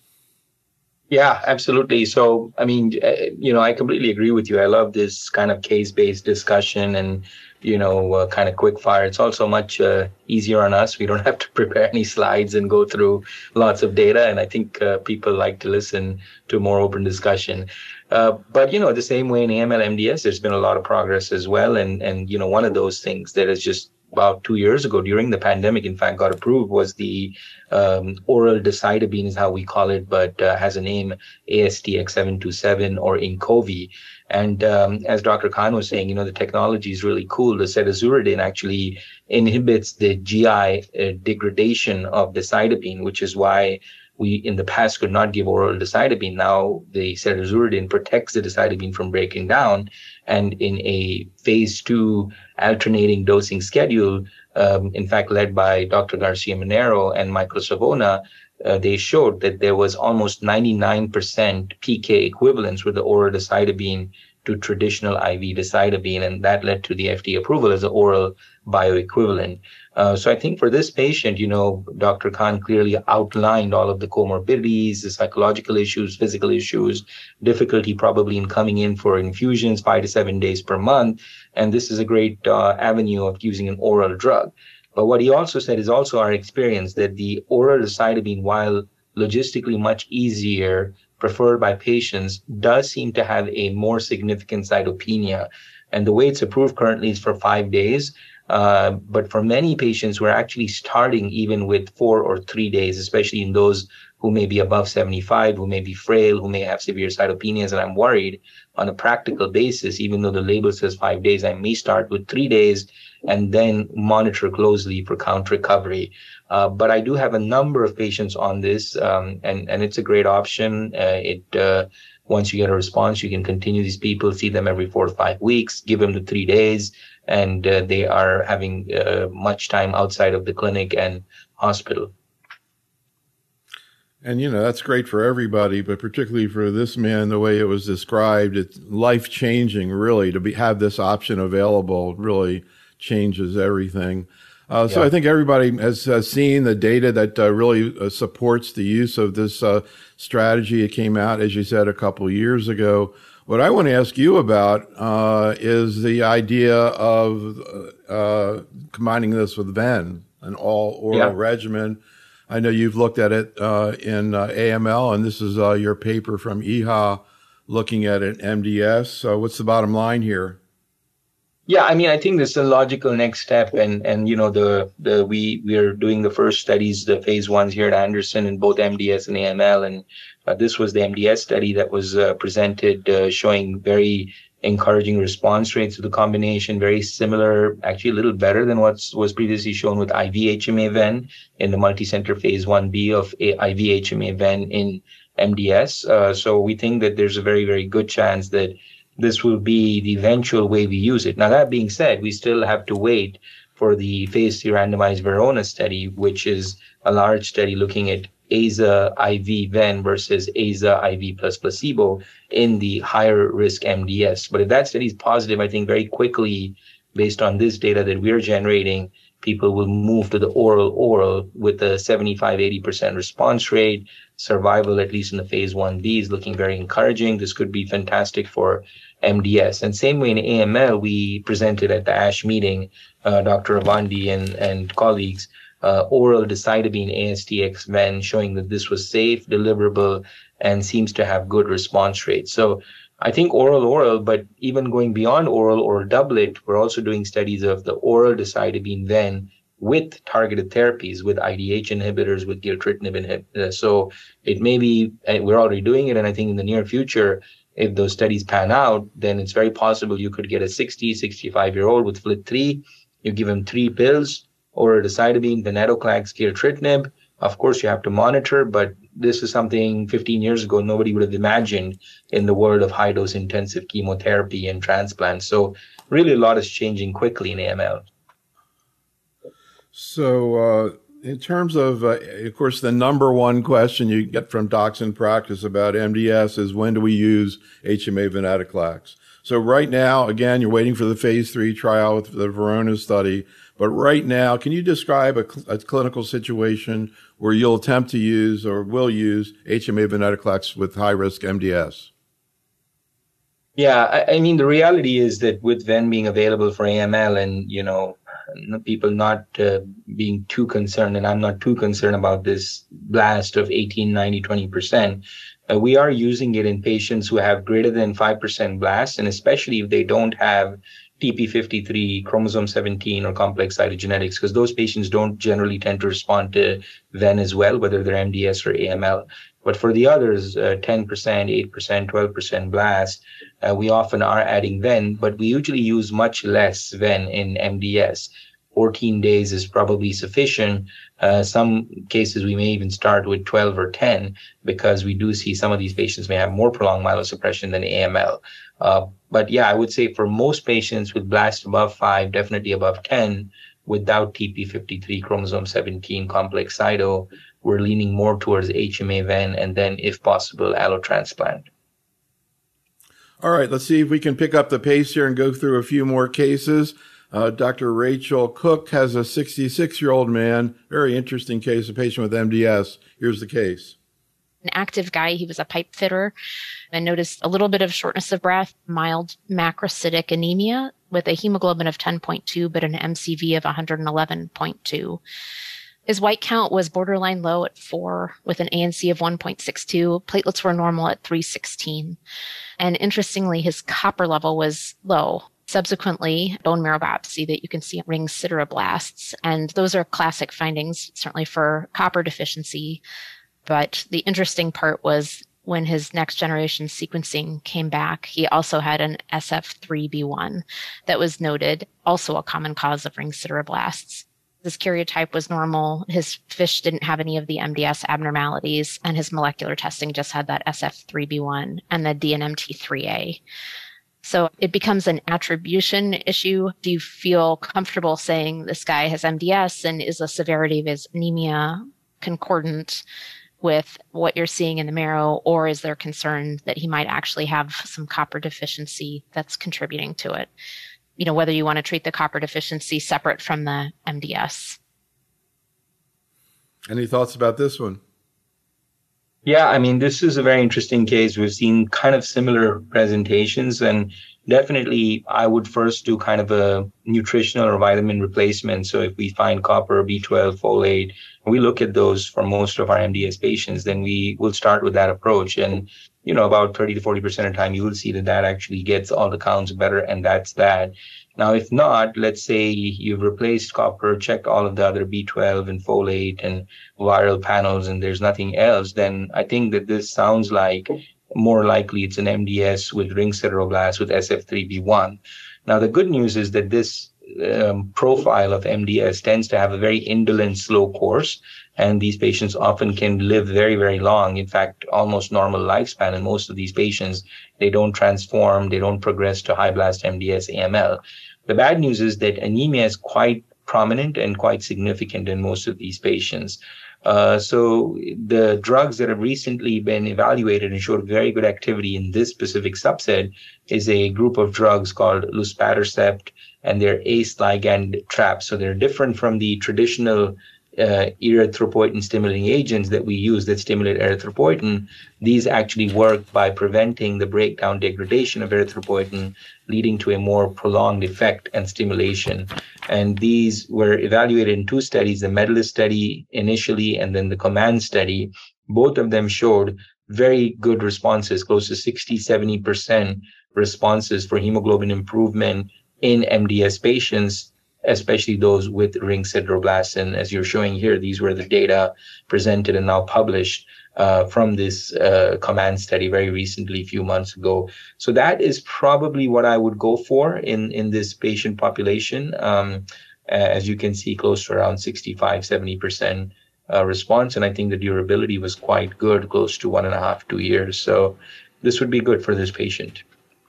Yeah, absolutely. So, I mean, you know, I completely agree with you. I love this kind of case-based discussion and, you know, uh, kind of quick fire. It's also much uh, easier on us. We don't have to prepare any slides and go through lots of data. And I think uh, people like to listen to more open discussion. Uh, but, you know, the same way in A M L M D S, there's been a lot of progress as well. And, and you know, one of those things that is just about two years ago during the pandemic, in fact, got approved was the um, oral decitabine is how we call it, but uh, has a name A S T X seven two seven or Inqovi. And um, as Doctor Khan was saying, you know, the technology is really cool. The cedazuridine actually inhibits the G I uh, degradation of decitabine, which is why we in the past could not give oral decitabine. Now the cedazuridine protects the decitabine from breaking down. And in a phase two alternating dosing schedule, um, in fact, led by Doctor Garcia-Manero and Michael Savona, uh, they showed that there was almost ninety-nine percent P K equivalence with the oral decitabine to traditional I V decitabine, and that led to the F D A approval as an oral bioequivalent. Uh, so I think for this patient, you know, Doctor Khan clearly outlined all of the comorbidities, the psychological issues, physical issues, difficulty probably in coming in for infusions five to seven days per month. And this is a great uh, avenue of using an oral drug. But what he also said is also our experience that the oral decitabine, while logistically much easier, preferred by patients, does seem to have a more significant cytopenia. And the way it's approved currently is for five days. Uh, but for many patients, we're actually starting even with four or three days, especially in those who may be above seventy-five, who may be frail, who may have severe cytopenias. And I'm worried on a practical basis, even though the label says five days, I may start with three days and then monitor closely for count recovery. Uh, but I do have a number of patients on this, um, and, and it's a great option. Uh, it uh, once you get a response, you can continue these people, see them every four or five weeks, give them the three days, and uh, they are having uh, much time outside of the clinic and hospital. And, you know, that's great for everybody, but particularly for this man, the way it was described, it's life-changing, really, to be have this option available really changes everything. Uh, so yeah. I think everybody has, has seen the data that uh, really uh, supports the use of this uh, strategy. It came out, as you said, a couple of years ago. What I want to ask you about uh, is the idea of uh, combining this with Ven, an all-oral yeah. regimen. I know you've looked at it uh, in uh, A M L, and this is uh, your paper from E H A looking at an M D S. So what's the bottom line here? Yeah, I mean, I think this is a logical next step, and and you know, the the we we are doing the first studies, the phase ones here at Anderson in both M D S and A M L, and uh, this was the M D S study that was uh, presented, uh, showing very encouraging response rates with the combination, very similar, actually a little better than what was previously shown with I V H M A-Ven in the multicenter phase one B of I V H M A-Ven in M D S. Uh, so we think that there's a very, very good chance that this will be the eventual way we use it. Now, that being said, we still have to wait for the phase three randomized Verona study, which is a large study looking at Aza I V Ven versus Aza I V plus placebo in the higher risk M D S. But if that study is positive, I think very quickly, based on this data that we're generating, people will move to the oral oral with a seventy-five, eighty percent response rate. Survival, at least in the phase one B, is looking very encouraging. This could be fantastic for M D S. And same way in A M L, we presented at the ASH meeting, uh, Doctor Avandi and, and colleagues, uh, oral decitabine A S T X Ven, showing that this was safe, deliverable, and seems to have good response rates. So I think oral, oral, but even going beyond oral or doublet, we're also doing studies of the oral decitabine Ven with targeted therapies, with I D H inhibitors, with gilteritinib inhibitors. So it may be, we're already doing it, and I think in the near future, if those studies pan out, then it's very possible you could get a sixty, sixty-five-year-old with F L T three, you give him three pills, or decitabine, venetoclax, gilteritinib. Of course, you have to monitor, but this is something fifteen years ago nobody would have imagined in the world of high-dose intensive chemotherapy and transplant. So really a lot is changing quickly in A M L. So uh, in terms of, uh, of course, the number one question you get from docs in practice about M D S is, when do we use H M A venetoclax? So right now, again, you're waiting for the phase three trial with the Verona study. But right now, can you describe a, cl- a clinical situation where you'll attempt to use or will use H M A venetoclax with high-risk M D S? Yeah, I, I mean, the reality is that with Ven being available for A M L and, you know, people not uh, being too concerned, and I'm not too concerned about this blast of eighteen, ninety, twenty percent, uh, we are using it in patients who have greater than five percent blast, and especially if they don't have T P fifty-three, chromosome seventeen, or complex cytogenetics, because those patients don't generally tend to respond to Ven as well, whether they're M D S or A M L. But for the others, uh, ten percent, eight percent, twelve percent blast, uh, we often are adding Ven, but we usually use much less Ven in M D S. fourteen days is probably sufficient. Uh, some cases we may even start with twelve or ten, because we do see some of these patients may have more prolonged myelosuppression than A M L. Uh, but yeah, I would say for most patients with blast above five, definitely above ten, without T P fifty-three, chromosome seventeen, complex cyto, we're leaning more towards H M A Ven, and then, if possible, allotransplant. All right, let's see if we can pick up the pace here and go through a few more cases. Uh, Doctor Rachel Cook has a sixty-six-year-old man, very interesting case, a patient with M D S. Here's the case. An active guy, he was a pipe fitter, and noticed a little bit of shortness of breath, mild macrocytic anemia with a hemoglobin of ten point two, but an M C V of one eleven point two. His white count was borderline low at four with an A N C of one point six two. Platelets were normal at three sixteen. And interestingly, his copper level was low. Subsequently, bone marrow biopsy that you can see ring sideroblasts. And those are classic findings, certainly for copper deficiency. But the interesting part was when his next generation sequencing came back, he also had an S F three B one that was noted, also a common cause of ring sideroblasts. His karyotype was normal. His fish didn't have any of the M D S abnormalities, and his molecular testing just had that S F three B one and the D N M T three A. So it becomes an attribution issue. Do you feel comfortable saying this guy has M D S, and is the severity of his anemia concordant with what you're seeing in the marrow, or is there concern that he might actually have some copper deficiency that's contributing to it? You know, whether you want to treat the copper deficiency separate from the M D S. Any thoughts about this one? Yeah, I mean, this is a very interesting case. We've seen kind of similar presentations, and definitely I would first do kind of a nutritional or vitamin replacement. So if we find copper, B twelve, folate, we look at those for most of our M D S patients, then we will start with that approach. And, you know, about thirty to forty percent of the time, you will see that that actually gets all the counts better, and that's that. Now, if not, let's say you've replaced copper, checked all of the other B twelve and folate and viral panels, and there's nothing else, then I think that this sounds like more likely it's an M D S with ring sideroblast with S F three B one. Now, the good news is that this um, profile of M D S tends to have a very indolent, slow course, and these patients often can live very, very long. In fact, almost normal lifespan. And most of these patients, they don't transform, they don't progress to high blast M D S A M L. The bad news is that anemia is quite prominent and quite significant in most of these patients. Uh, so the drugs that have recently been evaluated and showed very good activity in this specific subset is a group of drugs called luspatercept, and they're A C E ligand traps. So they're different from the traditional uh, erythropoietin stimulating agents that we use that stimulate erythropoietin. These actually work by preventing the breakdown degradation of erythropoietin, leading to a more prolonged effect and stimulation. And these were evaluated in two studies, the Medalist study initially and then the COMMAND study. Both of them showed very good responses, close to sixty, seventy percent responses for hemoglobin improvement in M D S patients, especially those with ring sideroblasts. And as you're showing here, these were the data presented and now published uh, from this uh, COMMAND study very recently, a few months ago. So that is probably what I would go for in, in this patient population. Um, as you can see, close to around sixty-five, seventy percent uh, response. And I think the durability was quite good, close to one and a half, two years. So this would be good for this patient.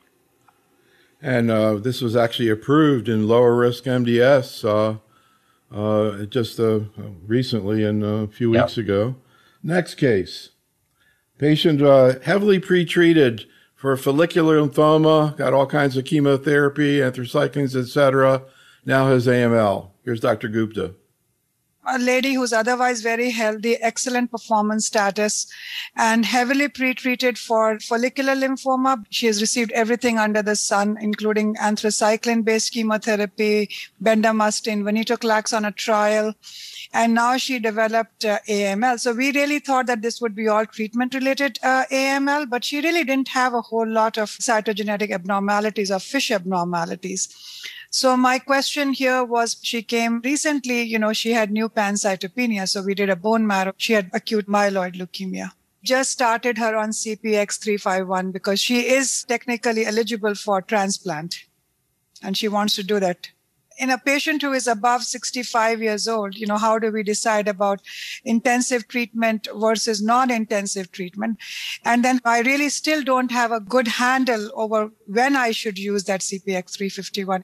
And uh, this was actually approved in lower risk M D S uh, uh, just uh, recently and a few weeks yep. ago. Next case. Patient uh, heavily pretreated for follicular lymphoma, got all kinds of chemotherapy, anthracyclines, et cetera. Now has A M L. Here's Doctor Gupta. A lady who's otherwise very healthy, excellent performance status, and heavily pretreated for follicular lymphoma. She has received everything under the sun, including anthracycline-based chemotherapy, bendamustine, venetoclax on a trial, and now she developed uh, A M L. So we really thought that this would be all treatment-related uh, A M L, but she really didn't have a whole lot of cytogenetic abnormalities or FISH abnormalities. So my question here was, she came recently, you know, she had new pancytopenia. So we did a bone marrow. She had acute myeloid leukemia. Just started her on C P X three fifty-one because she is technically eligible for transplant and she wants to do that. In a patient who is above sixty-five years old, you know, how do we decide about intensive treatment versus non-intensive treatment? And then I really still don't have a good handle over when I should use that C P X three fifty-one.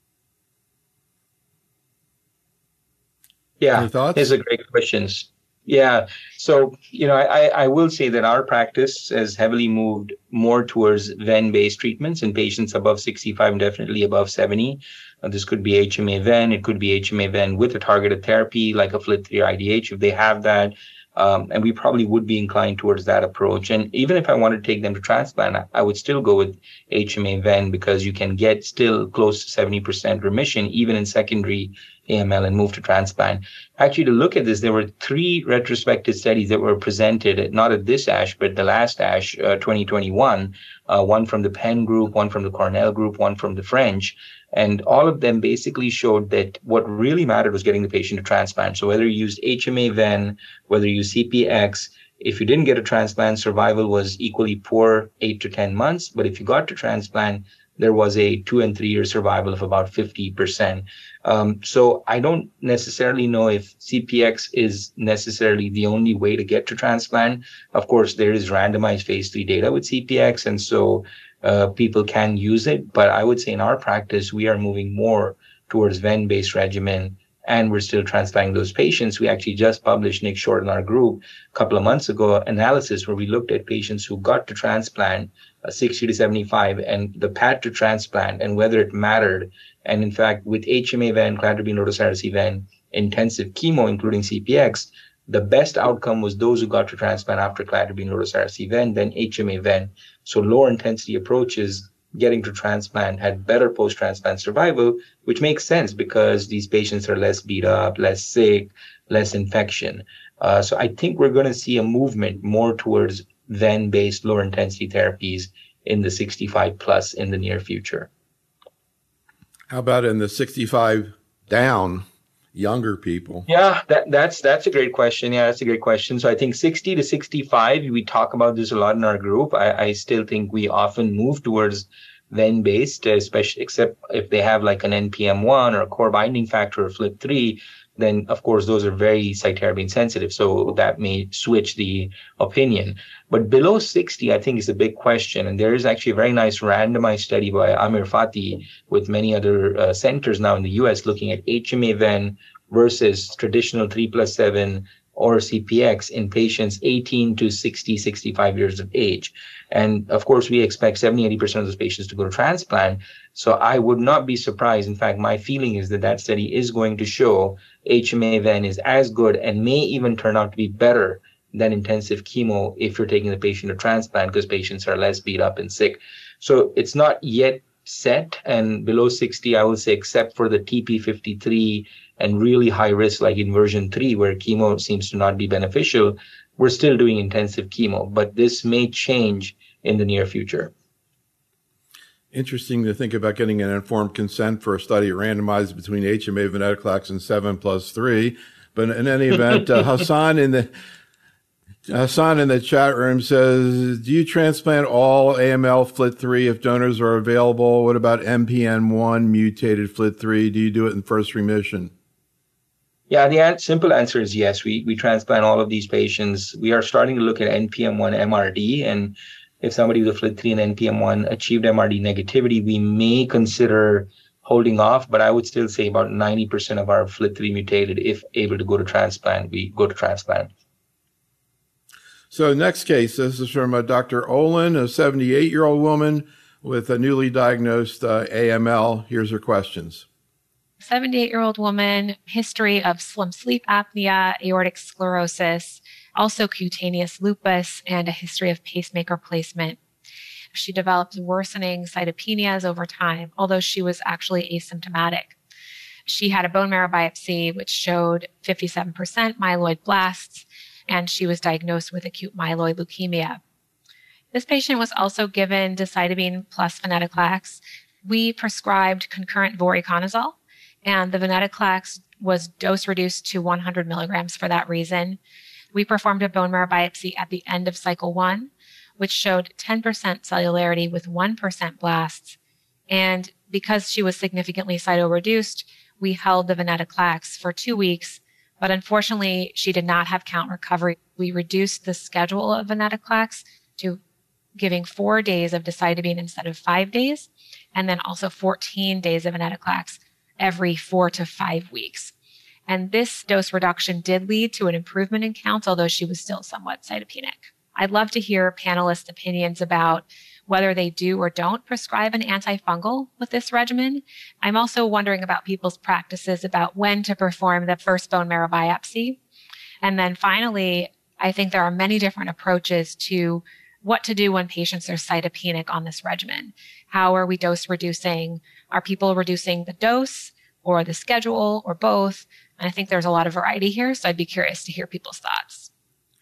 Yeah, these are great questions. Yeah, so, you know, I, I will say that our practice has heavily moved more towards Ven-based treatments in patients above sixty-five and definitely above seventy. Uh, this could be H M A-Ven. It could be H M A-Ven with a targeted therapy like a F L T three I D H if they have that. Um, and we probably would be inclined towards that approach. And even if I wanted to take them to transplant, I, I would still go with H M A-Ven because you can get still close to seventy percent remission even in secondary A M L and move to transplant. Actually, to look at this, there were three retrospective studies that were presented, not at this ASH, but the last ASH, uh, twenty twenty-one, uh, one from the Penn group, one from the Cornell group, one from the French. And all of them basically showed that what really mattered was getting the patient to transplant. So whether you used H M A-Ven, whether you used C P X, if you didn't get a transplant, survival was equally poor, eight to ten months. But if you got to transplant, there was a two and three year survival of about fifty percent. Um, so I don't necessarily know if C P X is necessarily the only way to get to transplant. Of course, there is randomized phase three data with C P X, and so uh, people can use it. But I would say in our practice, we are moving more towards Ven-based regimen, and we're still transplanting those patients. We actually just published, Nick Short in our group, a couple of months ago, analysis where we looked at patients who got to transplant uh, sixty to seventy-five and the path to transplant and whether it mattered. And in fact, with H M A-Ven, cladribine, lodasericin-Ven, intensive chemo, including C P X, the best outcome was those who got to transplant after cladribine, lodasericin-Ven, then H M A-Ven. So lower intensity approaches getting to transplant had better post-transplant survival, which makes sense because these patients are less beat up, less sick, less infection. Uh, so I think we're going to see a movement more towards Ven-based lower intensity therapies in the sixty-five plus in the near future. How about in the sixty-five down younger people? Yeah, that, that's that's a great question. Yeah, that's a great question. So I think sixty to sixty-five, we talk about this a lot in our group. I, I still think we often move towards ven-based, especially except if they have like an N P M one or a core binding factor or F L T three, then of course those are very cytarabine sensitive. So that may switch the opinion. But below sixty, I think is a big question. And there is actually a very nice randomized study by Amir Fathi with many other uh, centers now in the U S looking at H M A-ven versus traditional three plus seven or C P X in patients eighteen to sixty, sixty-five years of age. And of course, we expect seventy, eighty percent of those patients to go to transplant. So I would not be surprised. In fact, my feeling is that that study is going to show H M A-ven is as good and may even turn out to be better than intensive chemo if you're taking the patient to transplant because patients are less beat up and sick. So it's not yet set. And below sixty, I would say, except for the T P fifty-three and really high risk like inversion three, where chemo seems to not be beneficial, we're still doing intensive chemo. But this may change in the near future. Interesting to think about getting an informed consent for a study randomized between H M A, venetoclax, and seven plus three. But in any event, uh, Hassan in the Hassan in the chat room says, do you transplant all A M L F L T three if donors are available? What about N P M one mutated F L T three? Do you do it in first remission? Yeah, the an- simple answer is yes. We we transplant all of these patients. We are starting to look at N P M one M R D, and if somebody with a F L T three and N P M one achieved M R D negativity, we may consider holding off, but I would still say about ninety percent of our F L T three mutated, if able to go to transplant, we go to transplant. So next case, this is from uh, Doctor Olin, a seventy-eight-year-old woman with a newly diagnosed uh, A M L. Here's her questions. seventy-eight-year-old woman, history of slim sleep apnea, aortic sclerosis, also cutaneous lupus, and a history of pacemaker placement. She developed worsening cytopenias over time, although she was actually asymptomatic. She had a bone marrow biopsy, which showed fifty-seven percent myeloid blasts, and she was diagnosed with acute myeloid leukemia. This patient was also given decitabine plus venetoclax. We prescribed concurrent voriconazole, and the venetoclax was dose reduced to one hundred milligrams for that reason. We performed a bone marrow biopsy at the end of cycle one, which showed ten percent cellularity with one percent blasts. And because she was significantly cytoreduced, we held the venetoclax for two weeks, but unfortunately, she did not have count recovery. We reduced the schedule of venetoclax to giving four days of decitabine instead of five days, and then also fourteen days of venetoclax every four to five weeks. And this dose reduction did lead to an improvement in counts, although she was still somewhat cytopenic. I'd love to hear panelists' opinions about whether they do or don't prescribe an antifungal with this regimen. I'm also wondering about people's practices about when to perform the first bone marrow biopsy. And then finally, I think there are many different approaches to what to do when patients are cytopenic on this regimen. How are we dose reducing? Are people reducing the dose or the schedule or both? And I think there's a lot of variety here, so I'd be curious to hear people's thoughts.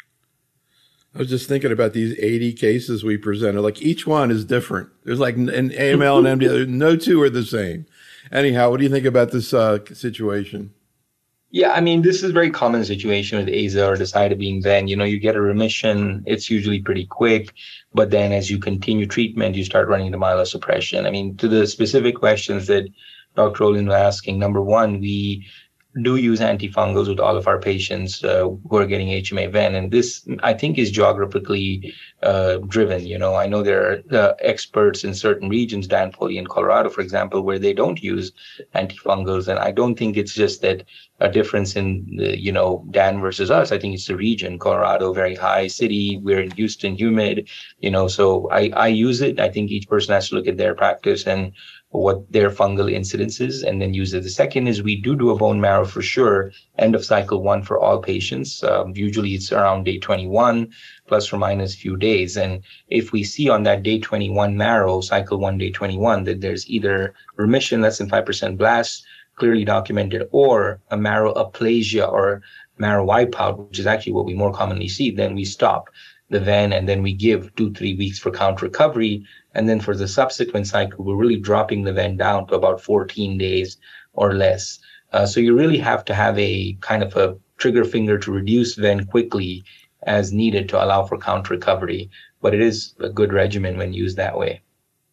I was just thinking about these eighty cases we presented. Like each one is different. There's like in A M L and M D S, no two are the same. Anyhow, what do you think about this uh, situation? Yeah, I mean, this is a very common situation with A Z A or decitabine ven. You know, you get a remission, it's usually pretty quick, but then as you continue treatment, you start running into myelosuppression. I mean, to the specific questions that Doctor Olin was asking, number one, we do use antifungals with all of our patients uh, who are getting H M A ven. And this, I think, is geographically uh, driven. You know, I know there are uh, experts in certain regions, Dan Foley in Colorado, for example, where they don't use antifungals. And I don't think it's just that a difference in, the, you know, Dan versus us. I think it's the region. Colorado, very high city. We're in Houston, humid, you know, so I, I use it. I think each person has to look at their practice and what their fungal incidence is, and then use it. The second is we do do a bone marrow for sure, end of cycle one for all patients. Um, usually it's around day twenty-one, plus or minus few days. And if we see on that day twenty-one marrow, cycle one, day twenty-one, that there's either remission, less than five percent blasts, clearly documented, or a marrow aplasia or marrow wipeout, which is actually what we more commonly see, then we stop the ven and then we give two, three weeks for count recovery. And then for the subsequent cycle, we're really dropping the ven down to about fourteen days or less. Uh, so you really have to have a kind of a trigger finger to reduce Ven quickly as needed to allow for count recovery. But it is a good regimen when used that way.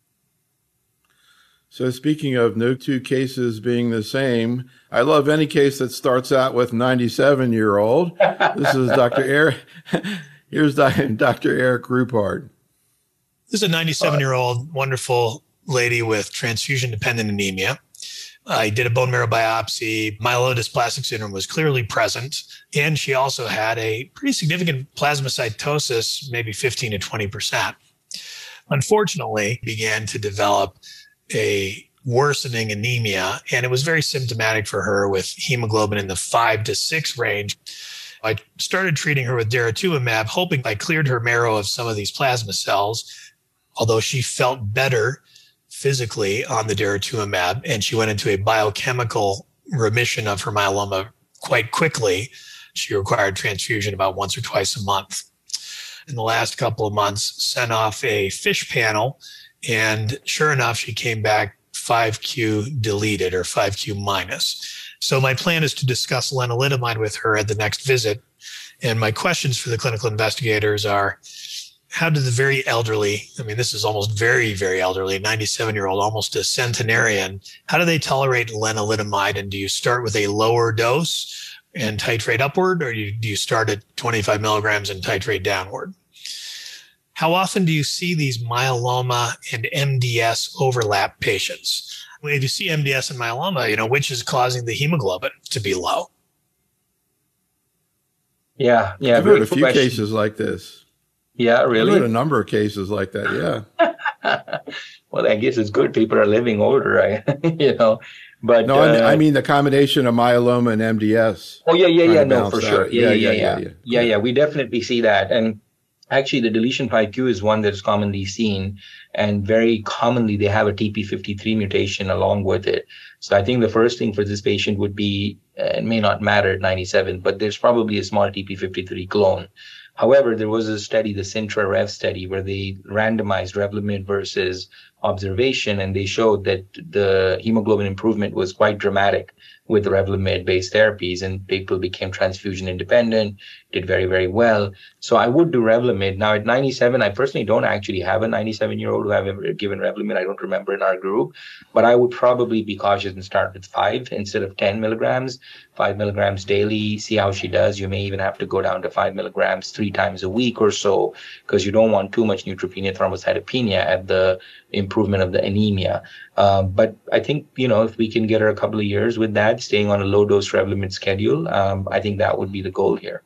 So speaking of no two cases being the same, I love any case that starts out with ninety-seven-year-old. This is Doctor Eric. Here's Doctor Eric Rupard. This is a ninety-seven-year-old wonderful lady with transfusion-dependent anemia. I did a bone marrow biopsy. Myelodysplastic syndrome was clearly present. And she also had a pretty significant plasmacytosis, maybe fifteen to twenty percent. Unfortunately, began to develop a worsening anemia, and it was very symptomatic for her with hemoglobin in the five to six range. I started treating her with daratumumab, hoping I cleared her marrow of some of these plasma cells, although she felt better physically on the daratumumab, and she went into a biochemical remission of her myeloma quite quickly. She required transfusion about once or twice a month. In the last couple of months, sent off a FISH panel, and sure enough, she came back five Q deleted or five Q minus. So my plan is to discuss lenalidomide with her at the next visit. And my questions for the clinical investigators are, how do the very elderly, I mean, this is almost very, very elderly, ninety-seven-year-old, almost a centenarian, how do they tolerate lenalidomide? And do you start with a lower dose and titrate upward, or do you, do you start at twenty-five milligrams and titrate downward? How often do you see these myeloma and M D S overlap patients? When you see M D S and myeloma, you know, which is causing the hemoglobin to be low? Yeah, yeah. I've heard a few question. cases like this. Yeah, really? I've heard a number of cases like that, yeah. Well, I guess it's good people are living older, right? you know. But no, uh, I, mean, I mean the combination of myeloma and M D S. Oh, yeah, yeah, yeah, no, for sure. Yeah yeah yeah, yeah, yeah, yeah. Yeah, yeah, we definitely see that. And actually, the deletion five Q is one that is commonly seen, and very commonly they have a T P fifty-three mutation along with it. So I think the first thing for this patient would be, uh, it may not matter at ninety-seven, but there's probably a small T P fifty-three clone. However, there was a study, the Sintra-Rev study, where they randomized Revlimid versus observation, and they showed that the hemoglobin improvement was quite dramatic with Revlimid-based therapies, and people became transfusion independent, did very, very well. So I would do Revlimid. Now at ninety-seven, I personally don't actually have a ninety-seven-year-old who I've ever given Revlimid. I don't remember in our group, but I would probably be cautious and start with five instead of ten milligrams, five milligrams daily, see how she does. You may even have to go down to five milligrams three times a week or so, because you don't want too much neutropenia, thrombocytopenia at the improvement of the anemia. Um, but I think, you know, if we can get her a couple of years with that, staying on a low dose Revlimid schedule, um, I think that would be the goal here.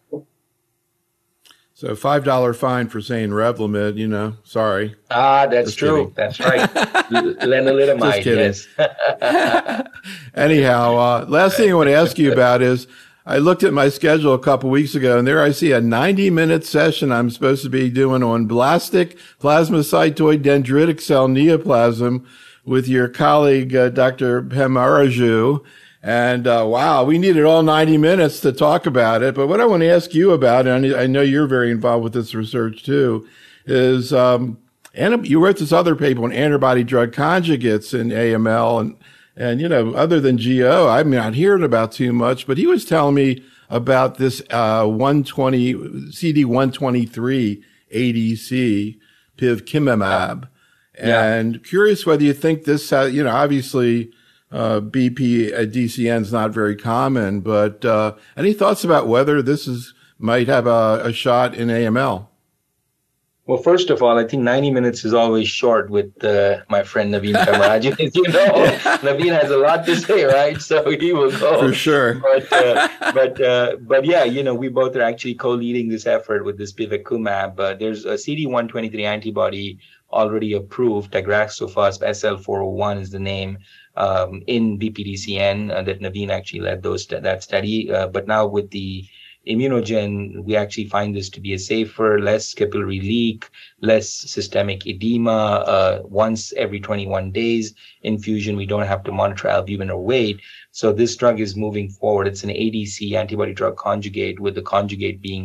So five dollar fine for saying Revlimid, you know, sorry. Ah, that's Just true. Kidding. That's right. Lenalidomide, yes. Anyhow, uh, last thing I want to ask you about is, I looked at my schedule a couple weeks ago, and there I see a ninety-minute session I'm supposed to be doing on blastic plasmacytoid dendritic cell neoplasm with your colleague, uh, Doctor Pemmaraju. And uh, wow, we needed all ninety minutes to talk about it. But what I want to ask you about, and I know you're very involved with this research too, is um, you wrote this other paper on antibody drug conjugates in A M L, and and you know, other than G O, I'm not hearing about too much. But he was telling me about this uh, one twenty C D one twenty-three A D C, pivkimab, yeah. And curious whether you think this, uh, you know, obviously. Uh, B P D C N is not very common, but uh, any thoughts about whether this is might have a, a shot in A M L? Well, first of all, I think ninety minutes is always short with uh, my friend Naveen Pemmaraju. You know, Naveen has a lot to say, right? So he will go. For sure. But, uh, but, uh, but yeah, you know, we both are actually co-leading this effort with this pivekimab. Uh, there's a C D one twenty-three antibody already approved, tagraxofusp, S L four oh one is the name. Um, in B P D C N uh, that Naveen actually led those that study. Uh, but now with the Immunogen, we actually find this to be a safer, less capillary leak, less systemic edema, uh, once every twenty-one days infusion. We don't have to monitor albumin or weight. So this drug is moving forward. It's an A D C, antibody drug conjugate, with the conjugate being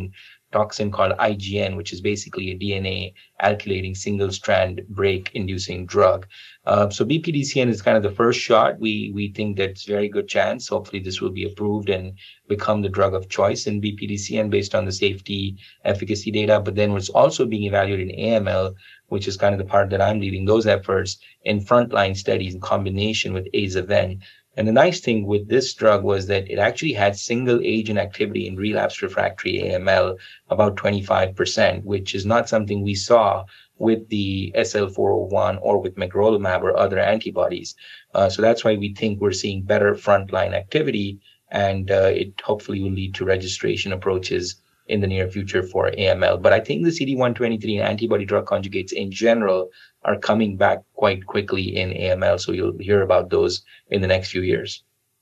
toxin called I G N, which is basically a D N A alkylating single strand break inducing drug. Uh, so B P D C N is kind of the first shot. We we think that's very good chance. Hopefully this will be approved and become the drug of choice in B P D C N based on the safety efficacy data. But then it's also being evaluated in A M L, which is kind of the part that I'm leading those efforts in frontline studies in combination with Aza-Ven. And the nice thing with this drug was that it actually had single agent activity in relapsed refractory A M L, about twenty-five percent, which is not something we saw with the S L four oh one or with magrolimab or other antibodies. Uh, so that's why we think we're seeing better frontline activity, and uh, it hopefully will lead to registration approaches in the near future for A M L. But I think the C D one twenty-three and antibody drug conjugates in general are coming back quite quickly in A M L. So you'll hear about those in the next few years.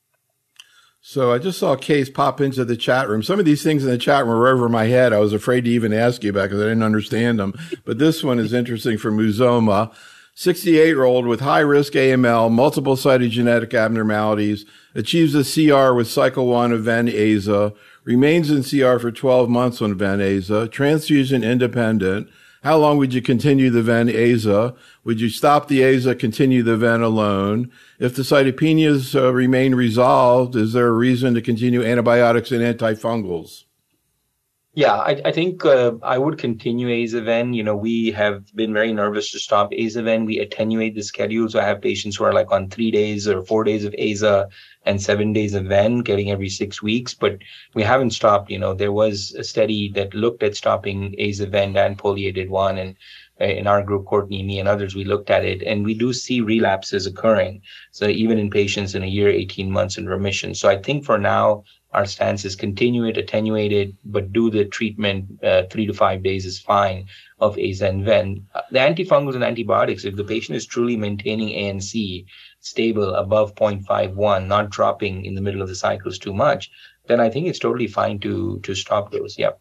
So I just saw a case pop into the chat room. Some of these things in the chat room were over my head. I was afraid to even ask you about because I didn't understand them. But this one is interesting for Muzoma. sixty-eight-year-old with high-risk A M L, multiple cytogenetic abnormalities, achieves a C R with cycle one of Ven-Aza, remains in C R for twelve months on Ven-Aza, transfusion independent. How long would you continue the Ven-Aza? Would you stop the Aza, continue the Ven alone? If the cytopenias uh, remain resolved, is there a reason to continue antibiotics and antifungals? Yeah, I, I think uh, I would continue Aza-Ven. You know, we have been very nervous to stop Aza-Ven. We attenuate the schedule. So I have patients who are like on three days or four days of Aza and seven days of Ven, getting every six weeks. But we haven't stopped. You know, there was a study that looked at stopping Aza-Ven and Pollier did one. And in our group, Courtney, me, and others, we looked at it. And we do see relapses occurring. So even in patients in a year, eighteen months in remission. So I think for now, our stance is continue it, attenuate it, but do the treatment uh, three to five days is fine of Aza and Ven. The antifungals and antibiotics, if the patient is truly maintaining A N C stable above zero point five one, not dropping in the middle of the cycles too much, then I think it's totally fine to to stop those. Yep.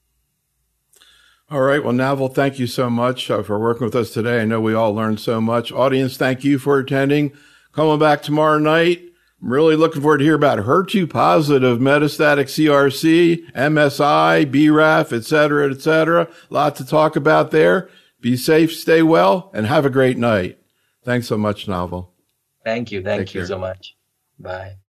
All right. Well, Naval, thank you so much uh, for working with us today. I know we all learned so much. Audience, thank you for attending. Coming back tomorrow night. I'm really looking forward to hear about H E R two positive metastatic C R C, M S I, B R A F, et cetera, et cetera. A lot to talk about there. Be safe, stay well, and have a great night. Thanks so much, Naval. Thank you. Thank Take you care. so much. Bye.